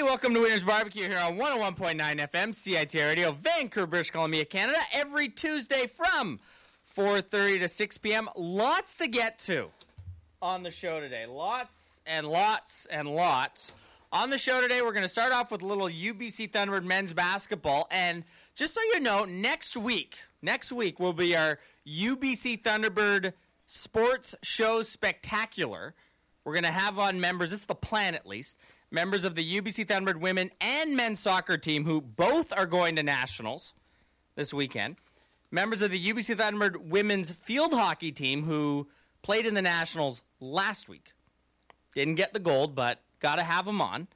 welcome to Winners Barbecue here on 101.9 FM, CITR Radio, Vancouver, British Columbia, Canada, every Tuesday from 4:30 to 6 p.m. Lots to get to on the show today. Lots and lots and lots. On the show today, we're going to start off with a little UBC Thunderbird men's basketball. And just so you know, next week will be our UBC Thunderbird Sports Show Spectacular. We're going to have on members, this is the plan at least, members of the UBC Thunderbird women and men's soccer team who both are going to nationals this weekend. Members of the UBC Thunderbird women's field hockey team who played in the nationals last week. Didn't get the gold, but got to have them on.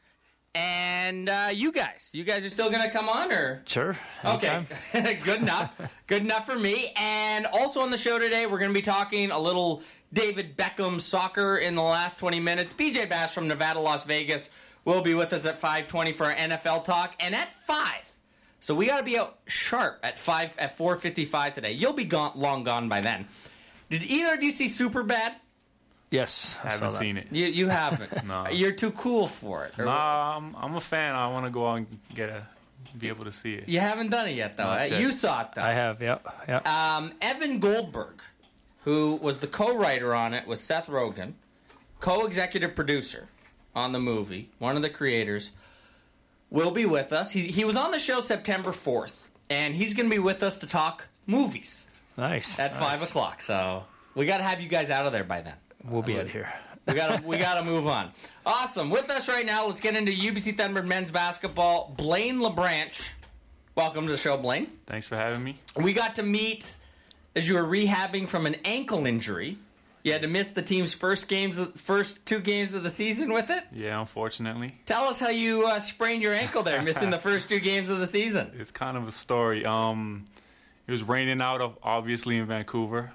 And you guys are still going to come on, or? Sure. Okay, good enough. Good enough for me. And also on the show today, we're going to be talking a little David Beckham soccer in the last 20 minutes. BJ Bass from Nevada, Las Vegas will be with us at 5:20 for our NFL talk. And at 5, so we got to be out sharp at 4:55 today. You'll be long gone by then. Did either of you see Superbad? Yes, I haven't seen it. You haven't? No. You're too cool for it. No, I'm a fan. I want to go out and be able to see it. You haven't done it yet, though. Not yet. You saw it, though. I have, yeah. Evan Goldberg, who was the co-writer on it with Seth Rogen, co-executive producer on the movie, one of the creators, will be with us. He was on the show September 4th, and he's going to be with us to talk movies. Nice. At 5 o'clock, so we got to have you guys out of there by then. We'll be out here. We gotta move on. Awesome. With us right now, let's get into UBC Thunderbird men's basketball. Blaine LeBranch. Welcome to the show, Blaine. Thanks for having me. We got to meet as you were rehabbing from an ankle injury. You had to miss the team's first 2 games of the season with it? Yeah, unfortunately. Tell us how you sprained your ankle there, missing the first 2 games of the season. It's kind of a story. It was raining out, obviously, in Vancouver.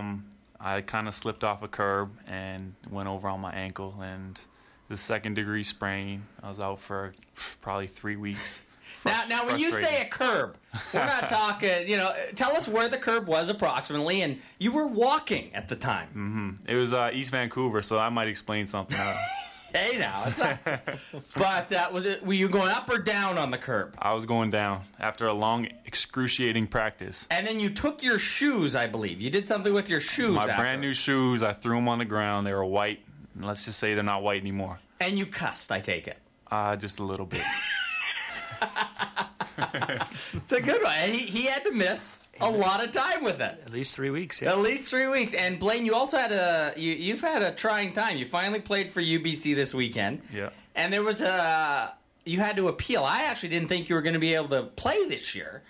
I kind of slipped off a curb and went over on my ankle, and the 2nd-degree sprain. I was out for probably 3 weeks. Now, when you say a curb, we're not talking, tell us where the curb was approximately, and you were walking at the time. Mm-hmm. It was East Vancouver, so I might explain something. Hey, now. It's not, but were you going up or down on the curb? I was going down after a long, excruciating practice. And then you took your shoes, I believe. You did something with your shoes. My brand new shoes, I threw them on the ground. They were white. Let's just say they're not white anymore. And you cussed, I take it. Just a little bit. It's a good one. And he had to miss a lot of time with it. At least 3 weeks, yeah. At least 3 weeks. And Blaine, you also had you've had a trying time. You finally played for UBC this weekend. Yeah. And there was you had to appeal. I actually didn't think you were going to be able to play this year.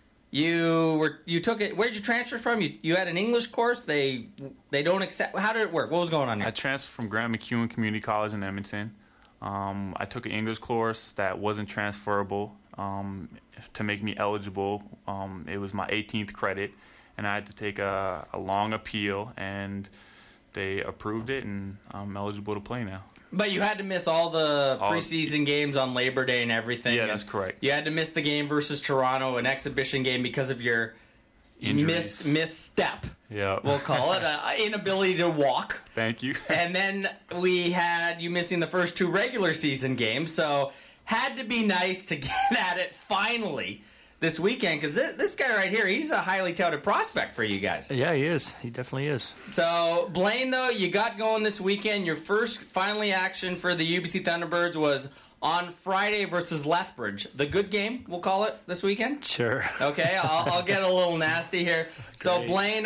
You took it. Where'd you transfer from? You had an English course. They don't accept. How did it work? What was going on here? I transferred from Grant McEwen Community College in Edmonton. I took an English course that wasn't transferable. To make me eligible, it was my 18th credit, and I had to take a long appeal, and they approved it, and I'm eligible to play now. But you had to miss all the preseason games on Labor Day and everything. Yeah, that's correct. You had to miss the game versus Toronto, an exhibition game, because of your misstep. Yeah, we'll call it inability to walk. Thank you. And then we had you missing the first 2 regular season games, so had to be nice to get at it finally this weekend, because this guy right here, he's a highly touted prospect for you guys. Yeah, he is. He definitely is. So, Blaine, though, you got going this weekend. Your first finally action for the UBC Thunderbirds was on Friday versus Lethbridge. The good game, we'll call it, this weekend? Sure. Okay, I'll get a little nasty here. So, Blaine,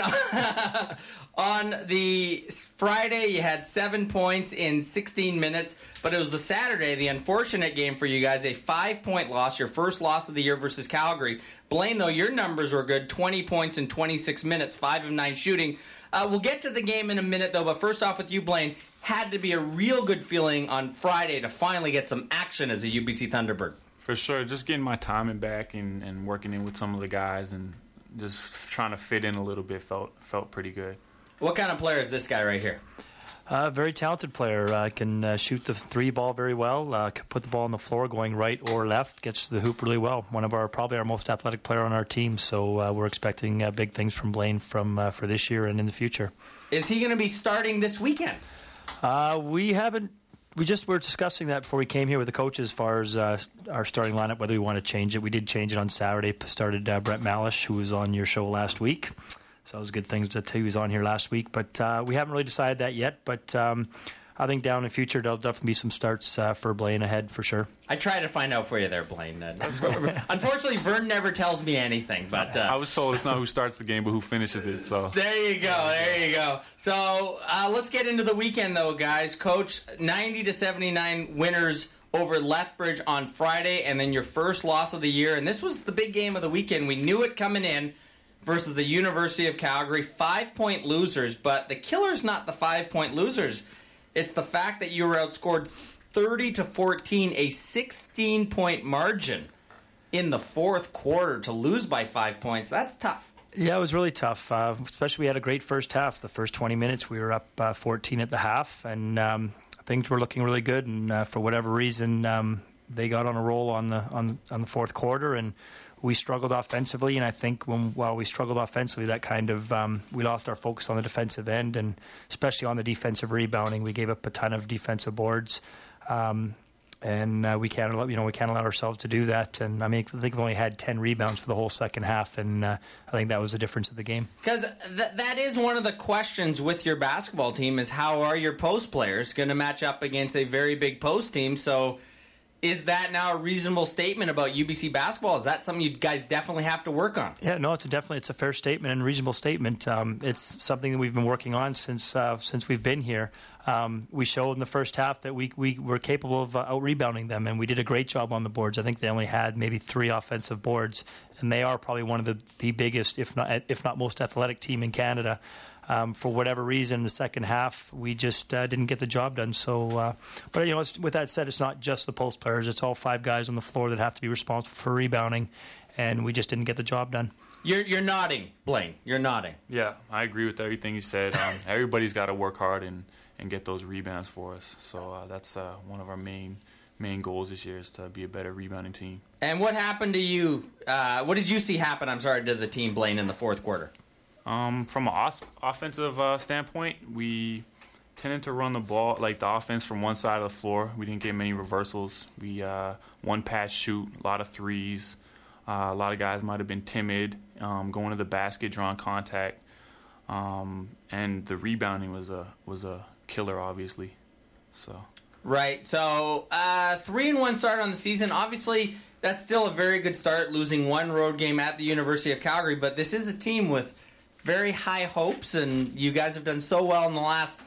on the Friday, you had 7 points in 16 minutes, but it was the Saturday, the unfortunate game for you guys, a 5-point loss, your first loss of the year versus Calgary. Blaine, though, your numbers were good, 20 points in 26 minutes, 5 of 9 shooting. We'll get to the game in a minute, though, but first off with you, Blaine, had to be a real good feeling on Friday to finally get some action as a UBC Thunderbird. For sure, just getting my timing back and working in with some of the guys and just trying to fit in a little bit felt pretty good. What kind of player is this guy right here? Very talented player. Can shoot the 3 ball very well. Can put the ball on the floor going right or left. Gets to the hoop really well. Probably our most athletic player on our team. So we're expecting big things from Blaine for this year and in the future. Is he going to be starting this weekend? We haven't We were discussing that before we came here with the coaches as far as our starting lineup, whether we want to change it. We did change it on Saturday. Started Brett Malish, who was on your show last week. So it was good things that he was on here last week. But we haven't really decided that yet. But I think down in the future, there'll definitely be some starts for Blaine ahead for sure. I try to find out for you there, Blaine. Unfortunately, Vern never tells me anything. But I was told it's not who starts the game, but who finishes it. So there you go. So let's get into the weekend, though, guys. Coach, 90-79 winners over Lethbridge on Friday, and then your first loss of the year. And this was the big game of the weekend. We knew it coming in versus the University of Calgary. 5-point losers, but the killer's not the 5-point losers. It's the fact that you were outscored 30-14, a 16-point margin in the fourth quarter to lose by 5 points. That's tough. Yeah, it was really tough. Especially we had a great first half. The first 20 minutes, we were up 14 at the half, and things were looking really good. And for whatever reason, they got on a roll on the fourth quarter, and we struggled offensively. And I think while we struggled offensively, that kind of we lost our focus on the defensive end, and especially on the defensive rebounding. We gave up a ton of defensive boards. And we can't allow ourselves to do that. And I think we only had 10 rebounds for the whole second half, and I think that was the difference of the game. Because that is one of the questions with your basketball team is how are your post players going to match up against a very big post team? So is that now a reasonable statement about UBC basketball? Is that something you guys definitely have to work on? Yeah, no, it's a fair statement and a reasonable statement. It's something that we've been working on since we've been here. We showed in the first half that we were capable of out-rebounding them, and we did a great job on the boards. I think they only had maybe 3 offensive boards, and they are probably one of the biggest, if not most athletic team in Canada. For whatever reason, in the second half, we just didn't get the job done. So, but with that said, it's not just the post players; it's all 5 guys on the floor that have to be responsible for rebounding, and we just didn't get the job done. You're nodding, Blaine. You're nodding. Yeah, I agree with everything you said. Everybody's got to work hard and get those rebounds for us. So that's one of our main goals this year is to be a better rebounding team. And what happened to you? What did you see happen? To the team, Blaine, in the fourth quarter. From an offensive standpoint, we tended to run the ball, like the offense from one side of the floor. We didn't get many reversals. We one pass shoot, a lot of threes. A lot of guys might have been timid, going to the basket, drawing contact. And the rebounding was a killer, obviously. So right. So 3-1 start on the season. Obviously, that's still a very good start, losing one road game at the University of Calgary. But this is a team with very high hopes, and you guys have done so well in the last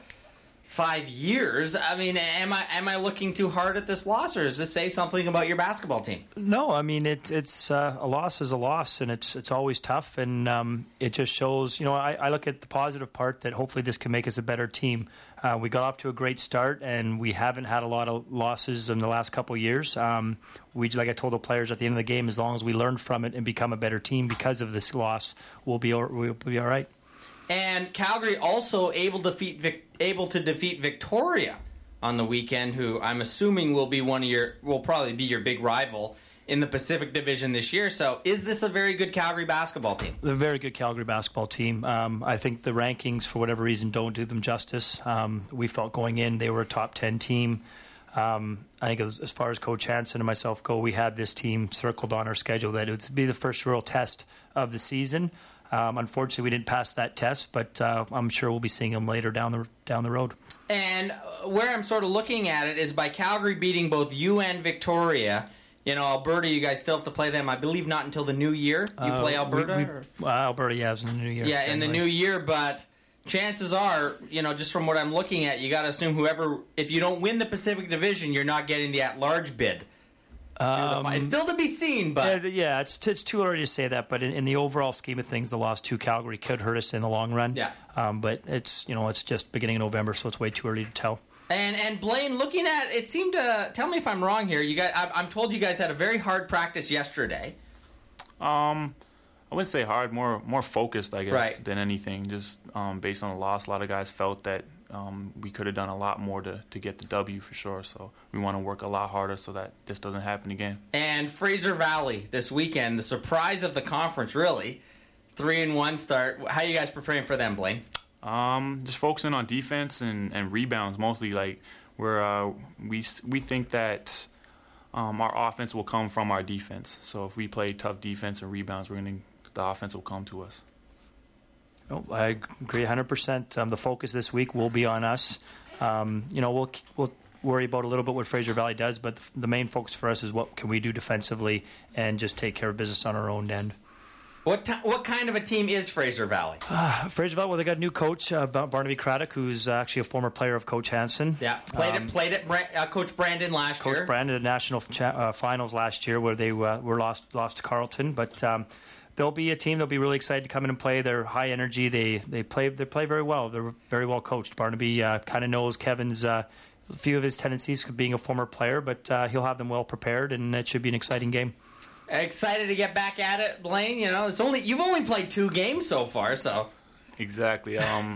5 years. I mean, am I looking too hard at this loss, or does this say something about your basketball team? No, I mean it's a loss is a loss, and it's always tough, and it just shows. I look at the positive part that hopefully this can make us a better team. We got off to a great start, and we haven't had a lot of losses in the last couple of years. Like I told the players at the end of the game, as long as we learn from it and become a better team because of this loss, we'll be all right. And Calgary also able to defeat Victoria on the weekend, who I'm assuming will probably be your big rival in the Pacific Division this year. So is this a very good Calgary basketball team? A very good Calgary basketball team. I think the rankings, for whatever reason, don't do them justice. We felt going in they were a top 10 team. I think as far as Coach Hansen and myself go, we had this team circled on our schedule that it would be the first real test of the season. Unfortunately, we didn't pass that test, but I'm sure we'll be seeing them later down the road. And where I'm sort of looking at it is by Calgary beating both you and Victoria. Alberta, you guys still have to play them, I believe, not until the new year. You play Alberta? Alberta, yeah, is in the new year. Yeah, in the new year, but chances are, just from what I'm looking at, you got to assume if you don't win the Pacific Division, you're not getting the at-large bid. It's still to be seen, but yeah, it's too early to say that. But in the overall scheme of things, the loss to Calgary could hurt us in the long run. Yeah. But it's just beginning of November, so it's way too early to tell. And Blaine, looking at it, seemed to tell me if I'm wrong here. You guys, I'm told you guys had a very hard practice yesterday. I wouldn't say hard, more focused, I guess, right, than anything. Just based on the loss, a lot of guys felt that we could have done a lot more to get the W for sure. So we want to work a lot harder so that this doesn't happen again. And Fraser Valley this weekend, the surprise of the conference, really. 3-1 start. How are you guys preparing for them, Blaine? Just focusing on defense and rebounds mostly. Like we think that our offense will come from our defense. So if we play tough defense and rebounds, the offense will come to us. Oh, I agree 100%. The focus this week will be on us. We'll worry about a little bit what Fraser Valley does, but the main focus for us is what can we do defensively and just take care of business on our own end. What kind of a team is Fraser Valley? Fraser Valley, well, they got a new coach, Barnaby Craddock, who's actually a former player of Coach Hansen. Yeah, played at Coach Brandon last year. Coach Brandon at national finals last year, where they were lost to Carleton, but. They'll be a team. They'll be really excited to come in and play. They're high energy. They play very well. They're very well coached. Barnaby kind of knows Kevin's a few of his tendencies, being a former player, but he'll have them well prepared, and it should be an exciting game. Excited to get back at it, Blaine. You've only played 2 games so far, so exactly.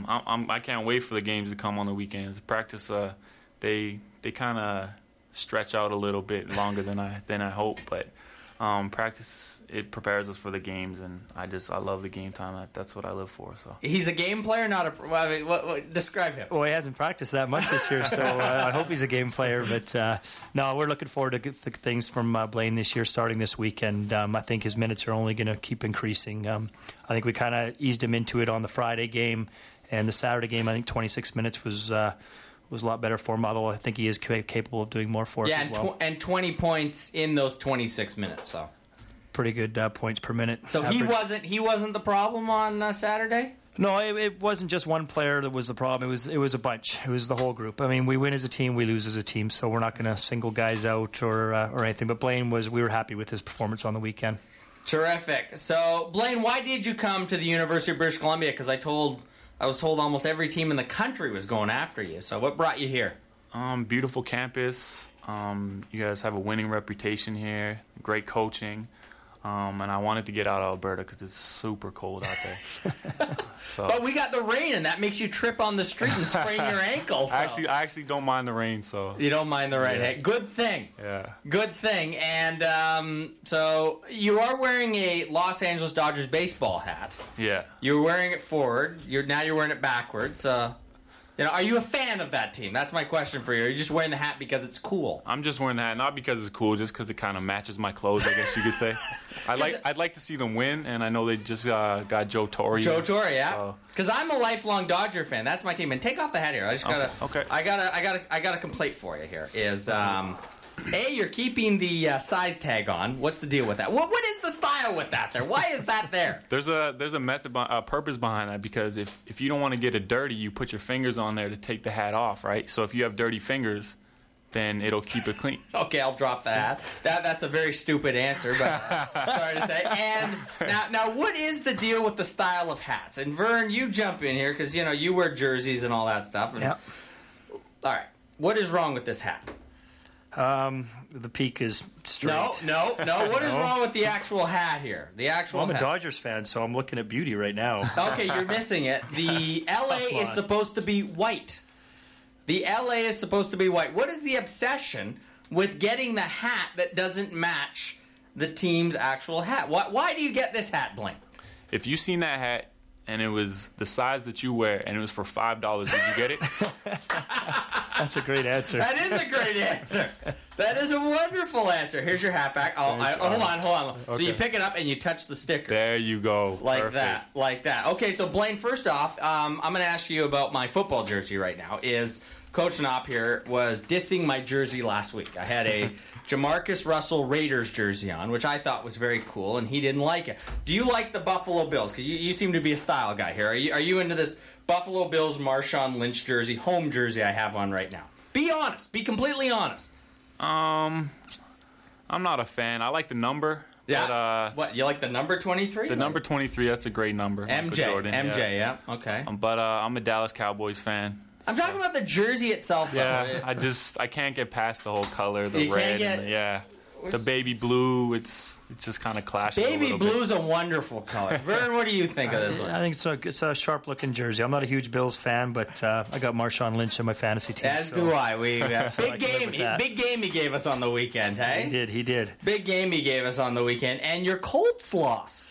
I can't wait for the games to come on the weekends. Practice, they kind of stretch out a little bit longer than I hope, but. Practice, it prepares us for the games, and I love the game time. That's what I live for. So he's a game player, not a. What describe him? Well, he hasn't practiced that much this year, so I hope he's a game player. But no, we're looking forward to good things from Blaine this year, starting this weekend. I think his minutes are only going to keep increasing. I think we kind of eased him into it on the Friday game, and the Saturday game. I think 26 minutes was a lot better for him, although I think he is capable of doing more for us as well. And 20 points in those 26 minutes, so pretty good points per minute. So average. he wasn't the problem on Saturday? No, it wasn't just one player that was the problem. It was a bunch. It was the whole group. I mean, we win as a team, we lose as a team, so we're not going to single guys out or anything. But Blaine we were happy with his performance on the weekend. Terrific. So, Blaine, why did you come to the University of British Columbia? Because I was told almost every team in the country was going after you. So what brought you here? Beautiful campus. You guys have a winning reputation here. Great coaching. And I wanted to get out of Alberta because it's super cold out there. But we got the rain, and that makes you trip on the street and sprain your ankle. So. I actually don't mind the rain. So you don't mind the rain. Yeah. Hey, good thing. Yeah. Good thing. And so you are wearing a Los Angeles Dodgers baseball hat. Yeah. You're wearing it forward. Now you're wearing it backwards. Are you a fan of that team? That's my question for you. Are you just wearing the hat because it's cool? I'm just wearing the hat, not because it's cool, just because it kind of matches my clothes, I guess you could say. I'd like to see them win, and I know they just got Joe Torre. Joe Torre, yeah. Because I'm a lifelong Dodger fan. That's my team. And take off the hat here. I just gotta. Okay. I got a complaint for you here. Is you're keeping the size tag on. What's the deal with that? What is the style with that there? Why is that there? There's a method, a purpose behind that, because if you don't want to get it dirty, you put your fingers on there to take the hat off, right? So if you have dirty fingers, then it'll keep it clean. Okay, I'll drop the hat. That's a very stupid answer, but sorry to say. And now, what is the deal with the style of hats? And Vern, you jump in here because you wear jerseys and all that stuff. Yeah. All right, what is wrong with this hat? The peak is straight. No. What is wrong with the actual hat here? The actual I'm hat. a Dodgers fan, so I'm looking at beauty right now. Okay, you're missing it. The LA is supposed to be white. The LA is supposed to be white. What is the obsession with getting the hat that doesn't match the team's actual hat? Why do you get this hat, Blaine? If you seen that hat and it was the size that you wear and it was for $5, did you get it? That's a great answer. That is a great answer. That is a wonderful answer. Here's your hat back. Hold on. Okay. So you pick it up and you touch the sticker. There you go. Like that. Okay, so Blaine, first off, I'm going to ask you about my football jersey right now. Coach Knopp here was dissing my jersey last week. I had a Jamarcus Russell Raiders jersey on, which I thought was very cool, and he didn't like it. Do you like the Buffalo Bills? Because you seem to be a style guy here. Are you into this Buffalo Bills Marshawn Lynch jersey, home jersey I have on right now? Be honest. Be completely honest. I'm not a fan. I like the number. Yeah. What, you like the number 23? The number 23, that's a great number. MJ. Jordan, MJ, yeah. Okay. But I'm a Dallas Cowboys fan. I'm talking about the jersey itself, though. Yeah, I can't get past the whole color, the red, the baby blue. It's just kind of clashes. Baby blue's a wonderful color. Vern, what do you think of this one? I think it's a sharp looking jersey. I'm not a huge Bills fan, but I got Marshawn Lynch in my fantasy team. As do I. Big game he gave us on the weekend, hey? He did. Big game he gave us on the weekend, and your Colts lost.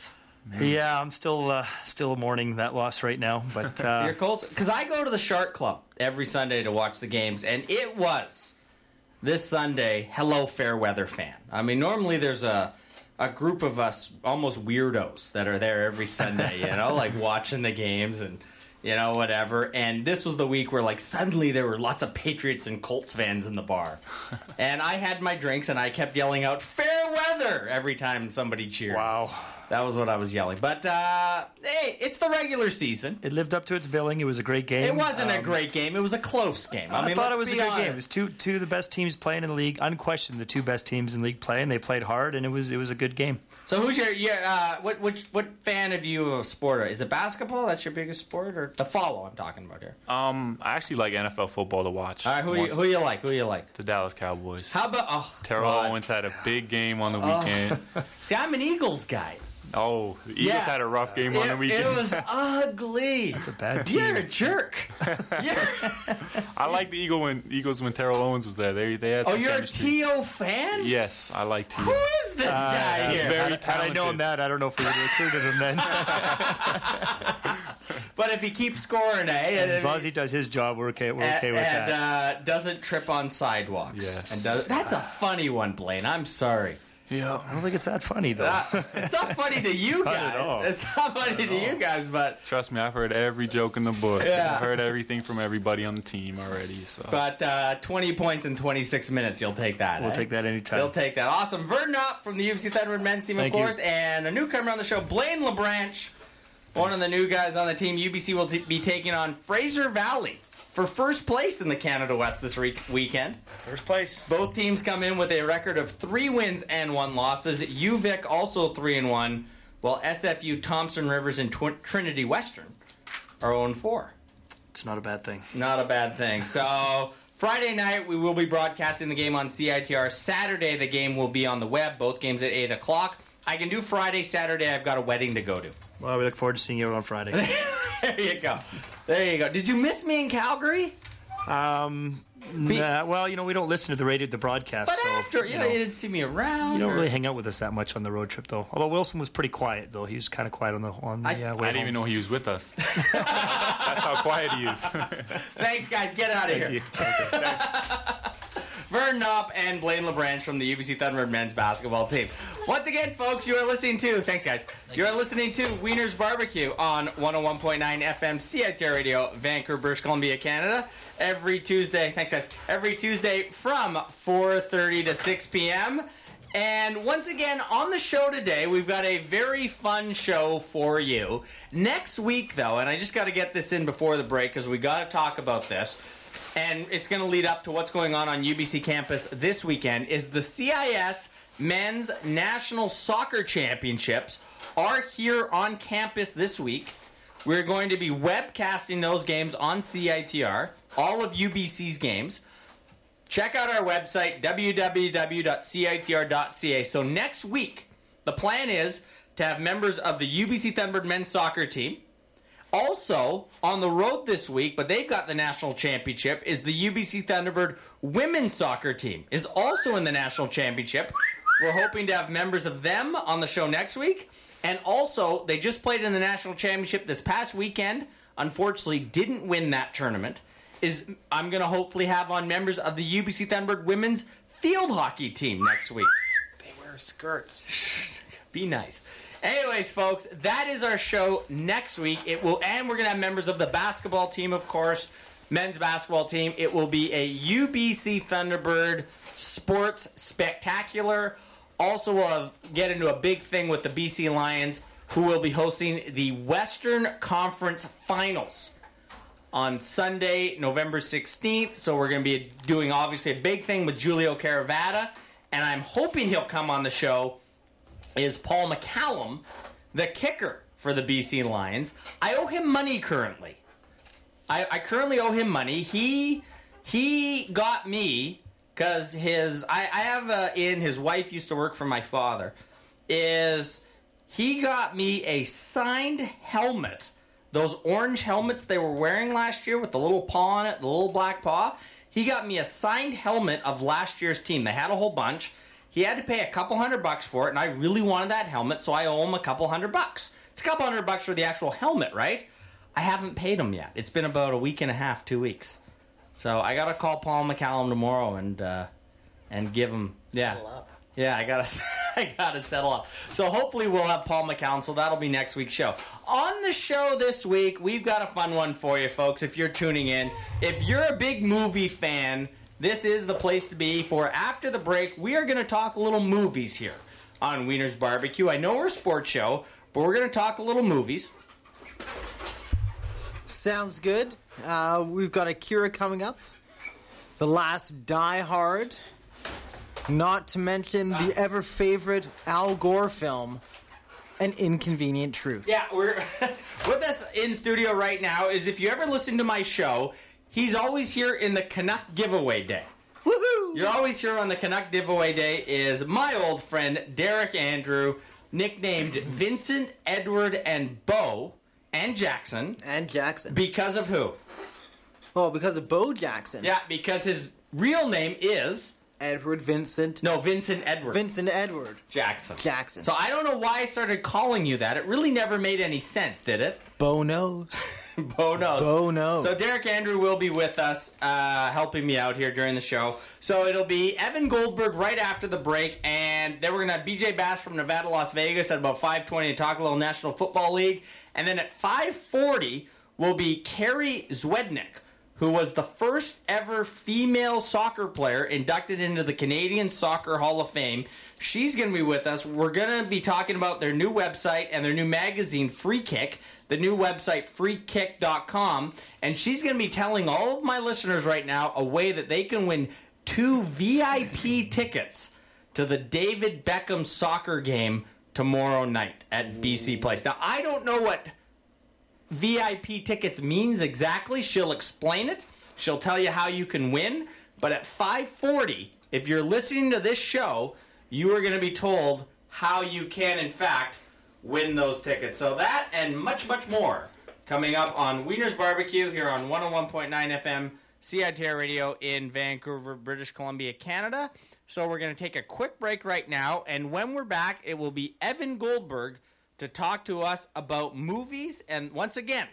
Yeah, I'm still mourning that loss right now. But Your Colts, because I go to the Shark Club every Sunday to watch the games, and it was this Sunday. Hello, fair weather fan. I mean, normally there's a group of us almost weirdos that are there every Sunday, like watching the games and whatever. And this was the week where suddenly there were lots of Patriots and Colts fans in the bar, and I had my drinks and I kept yelling out "fair weather" every time somebody cheered. wow. That was what I was yelling. But, hey, it's the regular season. It lived up to its billing. It was a great game. It wasn't a great game. It was a close game. I thought it was a good game. It was two of the best teams playing in the league. Unquestioned, the two best teams in the league playing. They played hard, and it was a good game. So who's your what fan of you of sport? Is it basketball? That's your biggest sport? Or the follow I'm talking about here? I actually like NFL football to watch. All right, who you like? Who you like? The Dallas Cowboys. How about Terrell Owens had a big game on the weekend. See, I'm an Eagles guy. Oh, the Eagles had a rough game on the weekend. It was ugly. It's a bad team. You're a jerk. I like the Eagles when Terrell Owens was there. They had some you're chemistry. a T.O. fan? Yes, I like T.O. Who is this guy here? Very Had I known that, I don't know if we would have included him then. But if he keeps scoring, As long as he does his job, we're okay with that. And doesn't trip on sidewalks. Yes. And that's a funny one, Blaine. I'm sorry. Yeah. I don't think it's that funny, though. It's not funny to you Not guys. at all. It's not funny to you guys, but... Trust me, I've heard every joke in the book. Yeah. I've heard everything from everybody on the team already. So. But 20 points in 26 minutes, you'll take that. We'll take that anytime. You'll take that. Awesome. Verdon Up from the UBC Thunderbird men's team, of Thank you. course, and a newcomer on the show, Blaine LeBranch, one of the new guys on the team. UBC will be taking on Fraser Valley for first place in the Canada West this weekend. First place. Both teams come in with a record of 3 wins and 1 losses. UVic also 3-1, while SFU, Thompson Rivers, and Trinity Western are 0-4. It's not a bad thing. Not a bad thing. So Friday night we will be broadcasting the game on CITR. Saturday the game will be on the web. Both games at 8 o'clock. I can do Friday. Saturday I've got a wedding to go to. Well, we look forward to seeing you on Friday. There you go. There you go. Did you miss me in Calgary? Nah, well, we don't listen to the broadcast. But so, after, you didn't see me around. You don't really hang out with us that much on the road trip, though. Although Wilson was pretty quiet, though. He was kind of quiet on the way I home. didn't even know he was with us. That's how quiet he is. Thanks, guys. Get out of here. Verdon Up and Blaine LeBranch from the UBC Thunderbird men's basketball team. Once again, folks, you are listening to... Thanks, guys. You are listening to Wiener's Barbecue on 101.9 FM CITR Radio, Vancouver, British Columbia, Canada. Every Tuesday... Thanks, guys. Every Tuesday from 4:30 to 6 p.m. And once again, on the show today, we've got a very fun show for you. Next week, though, and I just got to get this in before the break because we got to talk about this, and it's going to lead up to what's going on UBC campus this weekend, is the CIS Men's National Soccer Championships are here on campus this week. We're going to be webcasting those games on CITR, all of UBC's games. Check out our website, www.citr.ca. So next week, the plan is to have members of the UBC Thunderbird men's soccer team. Also, on the road this week, but they've got the national championship, is the UBC Thunderbird women's soccer team. Is also in the national championship. We're hoping to have members of them on the show next week. And also, they just played in the national championship this past weekend. Unfortunately, didn't win that tournament. I'm going to hopefully have on members of the UBC Thunderbird women's field hockey team next week. They wear skirts. Be nice. Anyways, folks, that is our show next week. And we're going to have members of the basketball team, of course, men's basketball team. It will be a UBC Thunderbird Sports Spectacular. Also, we'll get into a big thing with the BC Lions, who will be hosting the Western Conference Finals on Sunday, November 16th. So we're going to be doing, obviously, a big thing with Julio Caravata. And I'm hoping he'll come on the show, is Paul McCallum, the kicker for the BC Lions. I owe him money currently. I currently owe him money. He got me, because his wife used to work for my father, he got me a signed helmet. Those orange helmets they were wearing last year with the little paw on it, the little black paw. He got me a signed helmet of last year's team. They had a whole bunch. He had to pay a couple $100 for it, and I really wanted that helmet, so I owe him a couple $100. It's a couple $100 for the actual helmet, right? I haven't paid him yet. It's been about a week and a half, 2 weeks. So I gotta call Paul McCallum tomorrow and give him Settle up. Yeah, I gotta settle up. So hopefully we'll have Paul McCallum, so that'll be next week's show. On the show this week, we've got a fun one for you, folks, if you're tuning in. If you're a big movie fan, this is the place to be. For after the break, we are going to talk a little movies here on Wiener's Barbecue. I know we're a sports show, but we're going to talk a little movies. Sounds good. We've got Akira coming up. The last Die Hard. Not to mention the ever-favorite Al Gore film, An Inconvenient Truth. Yeah, we're with us in studio right now is, if you ever listen to my show, he's always here in the Canuck Giveaway Day. Woohoo! You're always here on the Canuck Giveaway Day is my old friend Derek Andrew, nicknamed Vincent, Edward, and Bo, and Jackson. And Jackson. Because of who? Oh, because of Bo Jackson. Yeah, because his real name is... Vincent Edward. Vincent Edward. Jackson. Jackson. So I don't know why I started calling you that. It really never made any sense, did it? Bo knows. Bo knows. Bo knows. So Derek Andrew will be with us, helping me out here during the show. So it'll be Evan Goldberg right after the break, and then we're going to have BJ Bass from Nevada, Las Vegas at about 5:20 to talk a little National Football League. And then at 5:40 will be Carrie Zwednick, who was the first ever female soccer player inducted into the Canadian Soccer Hall of Fame. She's going to be with us. We're going to be talking about their new website and their new magazine, Free Kick, the new website, freekick.com. And she's going to be telling all of my listeners right now a way that they can win 2 VIP tickets to the David Beckham soccer game tomorrow night at BC Place. Now, I don't know what VIP tickets means exactly. She'll explain it. She'll tell you how you can win. But at 5:40, if you're listening to this show, you are going to be told how you can, in fact, win those tickets. So that and much, much more coming up on Wiener's Barbecue here on 101.9 FM, CITR Radio in Vancouver, British Columbia, Canada. So we're going to take a quick break right now. And when we're back, it will be Evan Goldberg to talk to us about movies. And once again,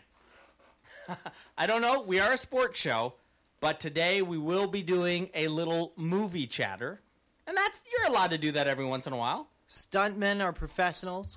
I don't know, we are a sports show, but today we will be doing a little movie chatter. And you're allowed to do that every once in a while. Stuntmen are professionals.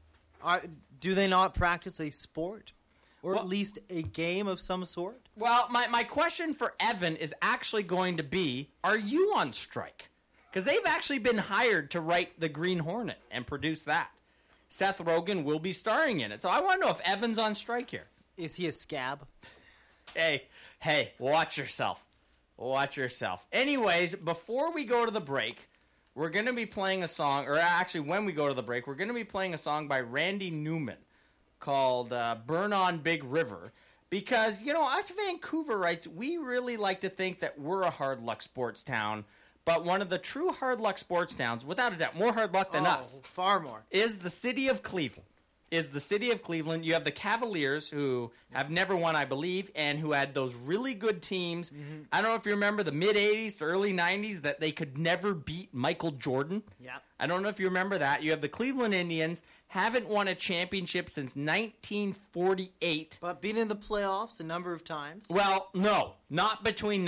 Do they not practice a sport? Or at least a game of some sort? Well, my question for Evan is actually going to be, are you on strike? Because they've actually been hired to write The Green Hornet and produce that. Seth Rogen will be starring in it. So I want to know if Evan's on strike here. Is he a scab? Hey, watch yourself. Watch yourself. Anyways, before we go to the break, we're going to be playing a song, or actually when we go to the break, we're going to be playing a song by Randy Newman called Burn on Big River. Because, us Vancouverites, we really like to think that we're a hard luck sports town. But one of the true hard luck sports towns, without a doubt, more hard luck than us. Far more. Is the city of Cleveland. You have the Cavaliers, who have never won, I believe, and who had those really good teams. Mm-hmm. I don't know if you remember the mid-'80s to early 90s that they could never beat Michael Jordan. Yeah. I don't know if you remember that. You have the Cleveland Indians, haven't won a championship since 1948. But been in the playoffs a number of times. Well, no. Not between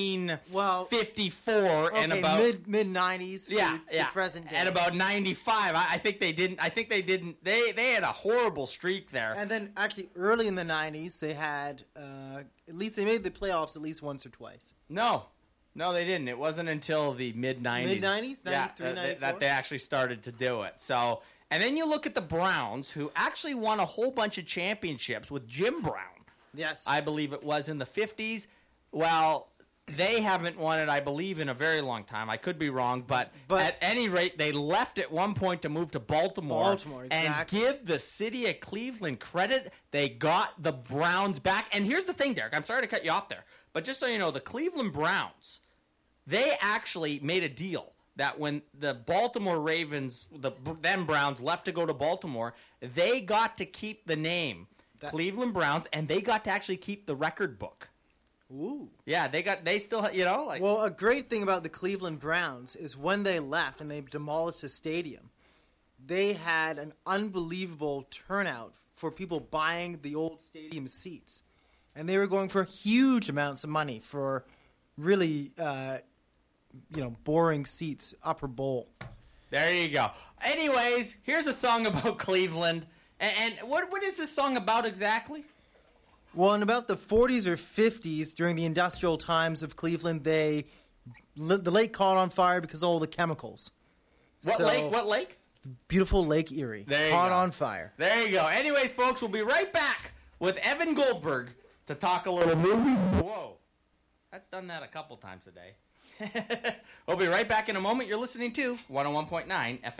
1954 and about... mid-90s to the present day. And about 95. I think they didn't. They had a horrible streak there. And then, actually, early in the 90s, they had... at least they made the playoffs at least once or twice. No, they didn't. It wasn't until the mid-90s. Mid-90s? 93, 94? That they actually started to do it. So... And then you look at the Browns, who actually won a whole bunch of championships with Jim Brown. Yes. I believe it was in the 50s. Well, they haven't won it, I believe, in a very long time. I could be wrong, but at any rate, they left at one point to move to Baltimore. Exactly. And give the city of Cleveland credit. They got the Browns back. And here's the thing, Derek. I'm sorry to cut you off there. But just so you know, the Cleveland Browns, they actually made a deal that when the Baltimore Ravens, them Browns, left to go to Baltimore, they got to keep the name Cleveland Browns, and they got to actually keep the record book. Ooh. Yeah, they still, you know, like. Well, a great thing about the Cleveland Browns is when they left and they demolished the stadium, they had an unbelievable turnout for people buying the old stadium seats. And they were going for huge amounts of money for really, boring seats, upper bowl. There you go. Anyways, here's a song about Cleveland. And what is this song about exactly? Well, in about the 40s or 50s, during the industrial times of Cleveland, the lake caught on fire because of all the chemicals. What lake? What lake? Beautiful Lake Erie. There you caught go. on fire. There you go. Anyways, folks, we'll be right back with Evan Goldberg to talk a little movie. Whoa. That's done that a couple times today. We'll be right back in a moment. You're listening to 101.9 FM.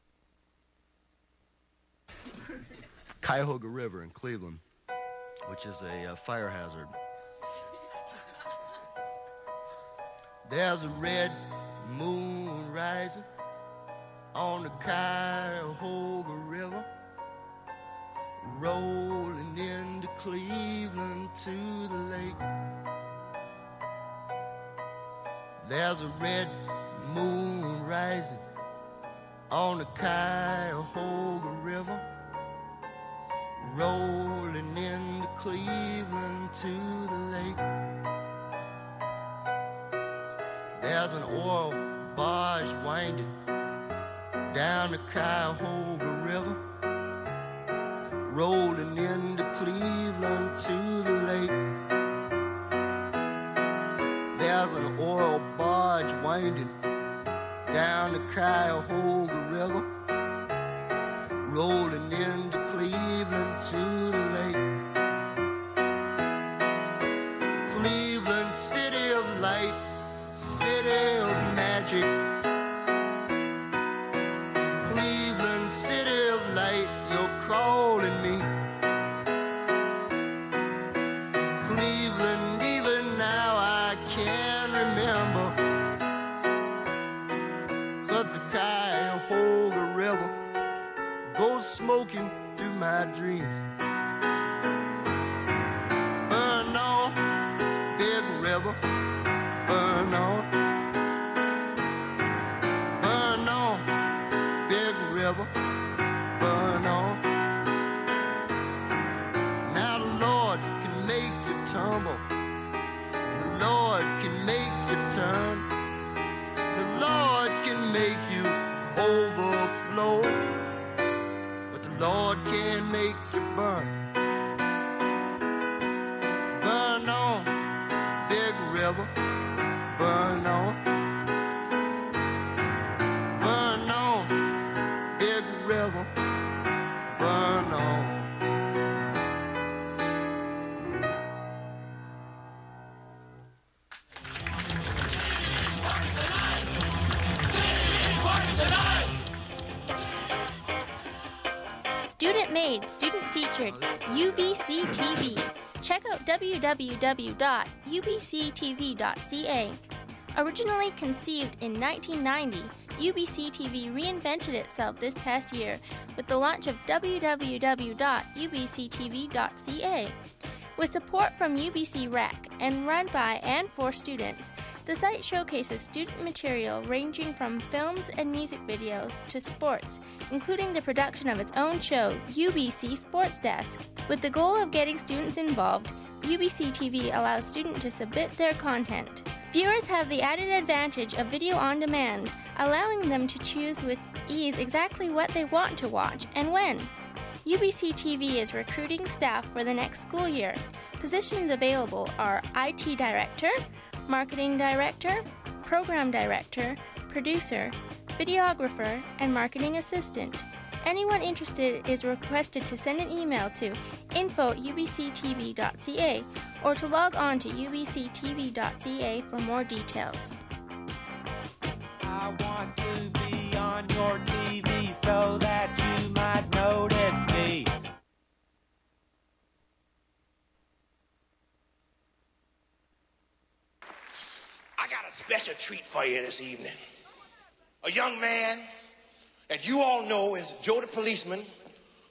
Cuyahoga River in Cleveland, which is a fire hazard. There's a red moon rising on the Cuyahoga River, rolling into Cleveland to the lake. There's a red moon rising on the Cuyahoga River, rolling into Cleveland to the lake. There's an oil barge winding down the Cuyahoga River, rolling into Cleveland to the lake. There's an oil barge winding down the Cuyahoga River, rolling into Cleveland to the lake. Cleveland, city of light, city of magic. Cleveland, city of light, you're calling me. Cleveland, even now I can remember, 'cause the Cuyahoga River goes smoking through my dreams. Burn on, big river, burn on. Burn on, big river, burn on. Now the Lord can make you tumble, the Lord can make you turn, the Lord can make you overflow, the Lord can make you burn. Burn on, big river, burn on. Burn on, big river, burn on. Student made, student featured, UBC TV. Check out www.ubctv.ca. Originally conceived in 1990, UBC TV reinvented itself this past year with the launch of www.ubctv.ca. With support from UBC Rec and run by and for students, the site showcases student material ranging from films and music videos to sports, including the production of its own show, UBC Sports Desk. With the goal of getting students involved, UBC TV allows students to submit their content. Viewers have the added advantage of video on demand, allowing them to choose with ease exactly what they want to watch and when. UBC TV is recruiting staff for the next school year. Positions available are IT Director, Marketing Director, Program Director, Producer, Videographer, and Marketing Assistant. Anyone interested is requested to send an email to info@ubctv.ca or to log on to ubctv.ca for more details. I want to be on your TV so that you might notice me. I got a special treat for you this evening. A young man that you all know is Joe the Policeman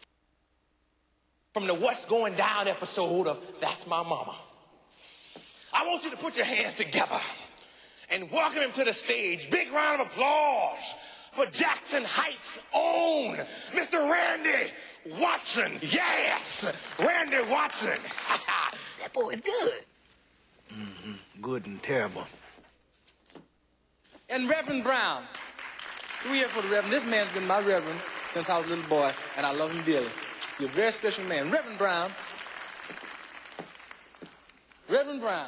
from the What's Going Down episode of That's My Mama. I want you to put your hands together and welcome him to the stage. Big round of applause for Jackson Heights' own Mr. Randy Watson. Yes, Randy Watson. That boy is good. Good and terrible. And Reverend Brown. We here for the Reverend. This man's been my Reverend since I was a little boy, and I love him dearly. He's a very special man. Reverend Brown. Reverend Brown.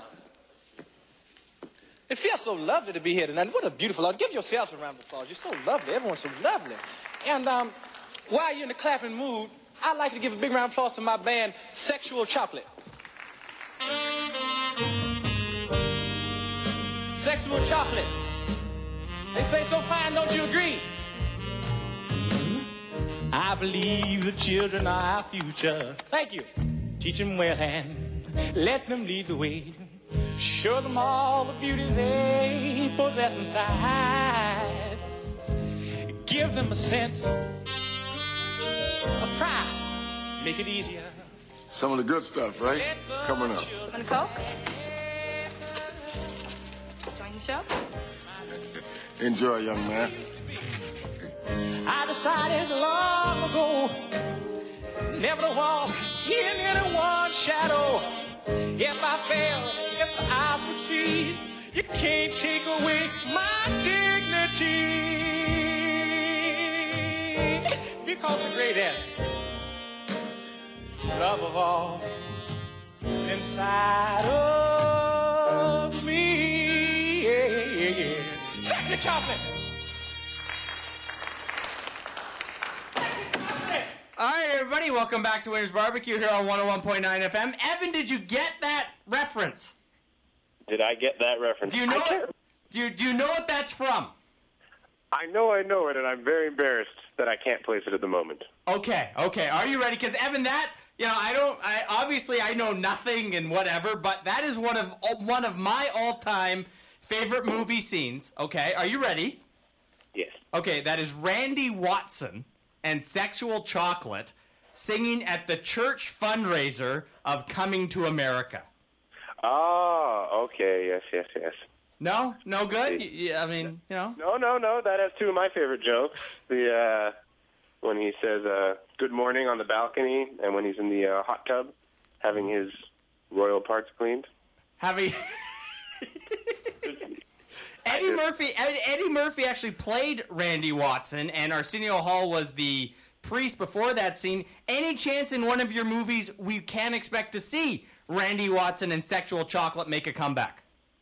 It feels so lovely to be here tonight. What a beautiful audience. Give yourselves a round of applause. You're so lovely. Everyone's so lovely. And while you're in the clapping mood, I'd like to give a big round of applause to my band, Sexual Chocolate. Sexual Chocolate. They play so fine, don't you agree? I believe the children are our future. Thank you. Teach them well and let them lead the way. Show them all the beauty they possess inside. Give them a sense of pride. Make it easier. Some of the good stuff, right? Coming up. Want a Coke? Join the show? Enjoy, young man. I decided long ago never to walk in anyone's shadow. If I fail, if I succeed, you can't take away my dignity. Because the greatest love of all inside of me. Yeah. Sexy Chocolate! All right, everybody, welcome back to Winter's Barbecue here on 101.9 FM. Evan, did you get that reference? Did I get that reference? Do you know it? Do you know what that's from? I know it, and I'm very embarrassed that I can't place it at the moment. Okay. Are you ready? Because Evan, that I know nothing and whatever, but that is one of my all-time favorite movie scenes. Okay, are you ready? Yes. Okay, that is Randy Watson and Sexual Chocolate singing at the church fundraiser of Coming to America. Oh, okay, yes. No good. I mean, you know. No. That has two of my favorite jokes. The when he says "Good morning" on the balcony, and when he's in the hot tub having his royal parts cleaned. Eddie Murphy actually played Randy Watson, and Arsenio Hall was the priest before that scene. Any chance in one of your movies we can expect to see Randy Watson and Sexual Chocolate make a comeback?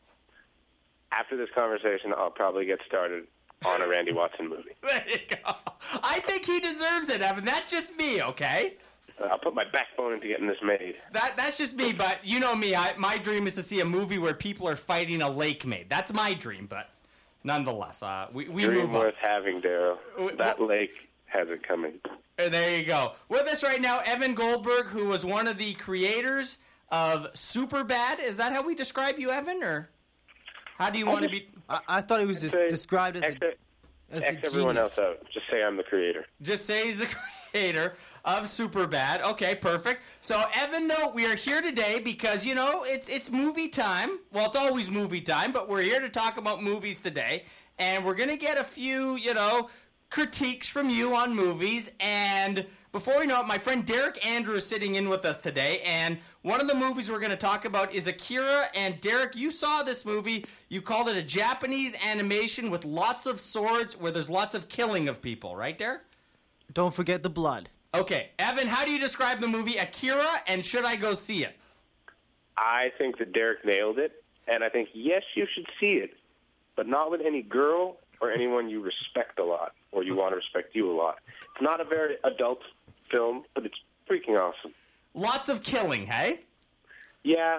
After this conversation, I'll probably get started on a Randy Watson movie. There you go. I think he deserves it, Evan. That's just me, okay? I'll put my backbone into getting this made. That's just me, but you know me. My dream is to see a movie where people are fighting a lake made. That's my dream, but nonetheless, we dream move on. Worth having, Daryl. That lake has it coming. There you go. With us right now, Evan Goldberg, who was one of the creators of Superbad. Is that how we describe you, Evan, or how do you want to be? I thought it was described as X everyone else out. Just say I'm the creator. Just say he's the creator of Superbad. Okay, perfect. So, Evan, though, we are here today because, you know, it's movie time. Well, it's always movie time, but we're here to talk about movies today. And we're going to get a few, you know, critiques from you on movies. And before we know it, my friend Derek Andrew is sitting in with us today. And one of the movies we're going to talk about is Akira. And Derek, you saw this movie. You called it a Japanese animation with lots of swords where there's lots of killing of people. Right, Derek? Don't forget the blood. Okay, Evan, how do you describe the movie Akira, and should I go see it? I think that Derek nailed it, and I think, yes, you should see it, but not with any girl or anyone you respect a lot, or you want to respect you a lot. It's not a very adult film, but it's freaking awesome. Lots of killing, hey? Yeah.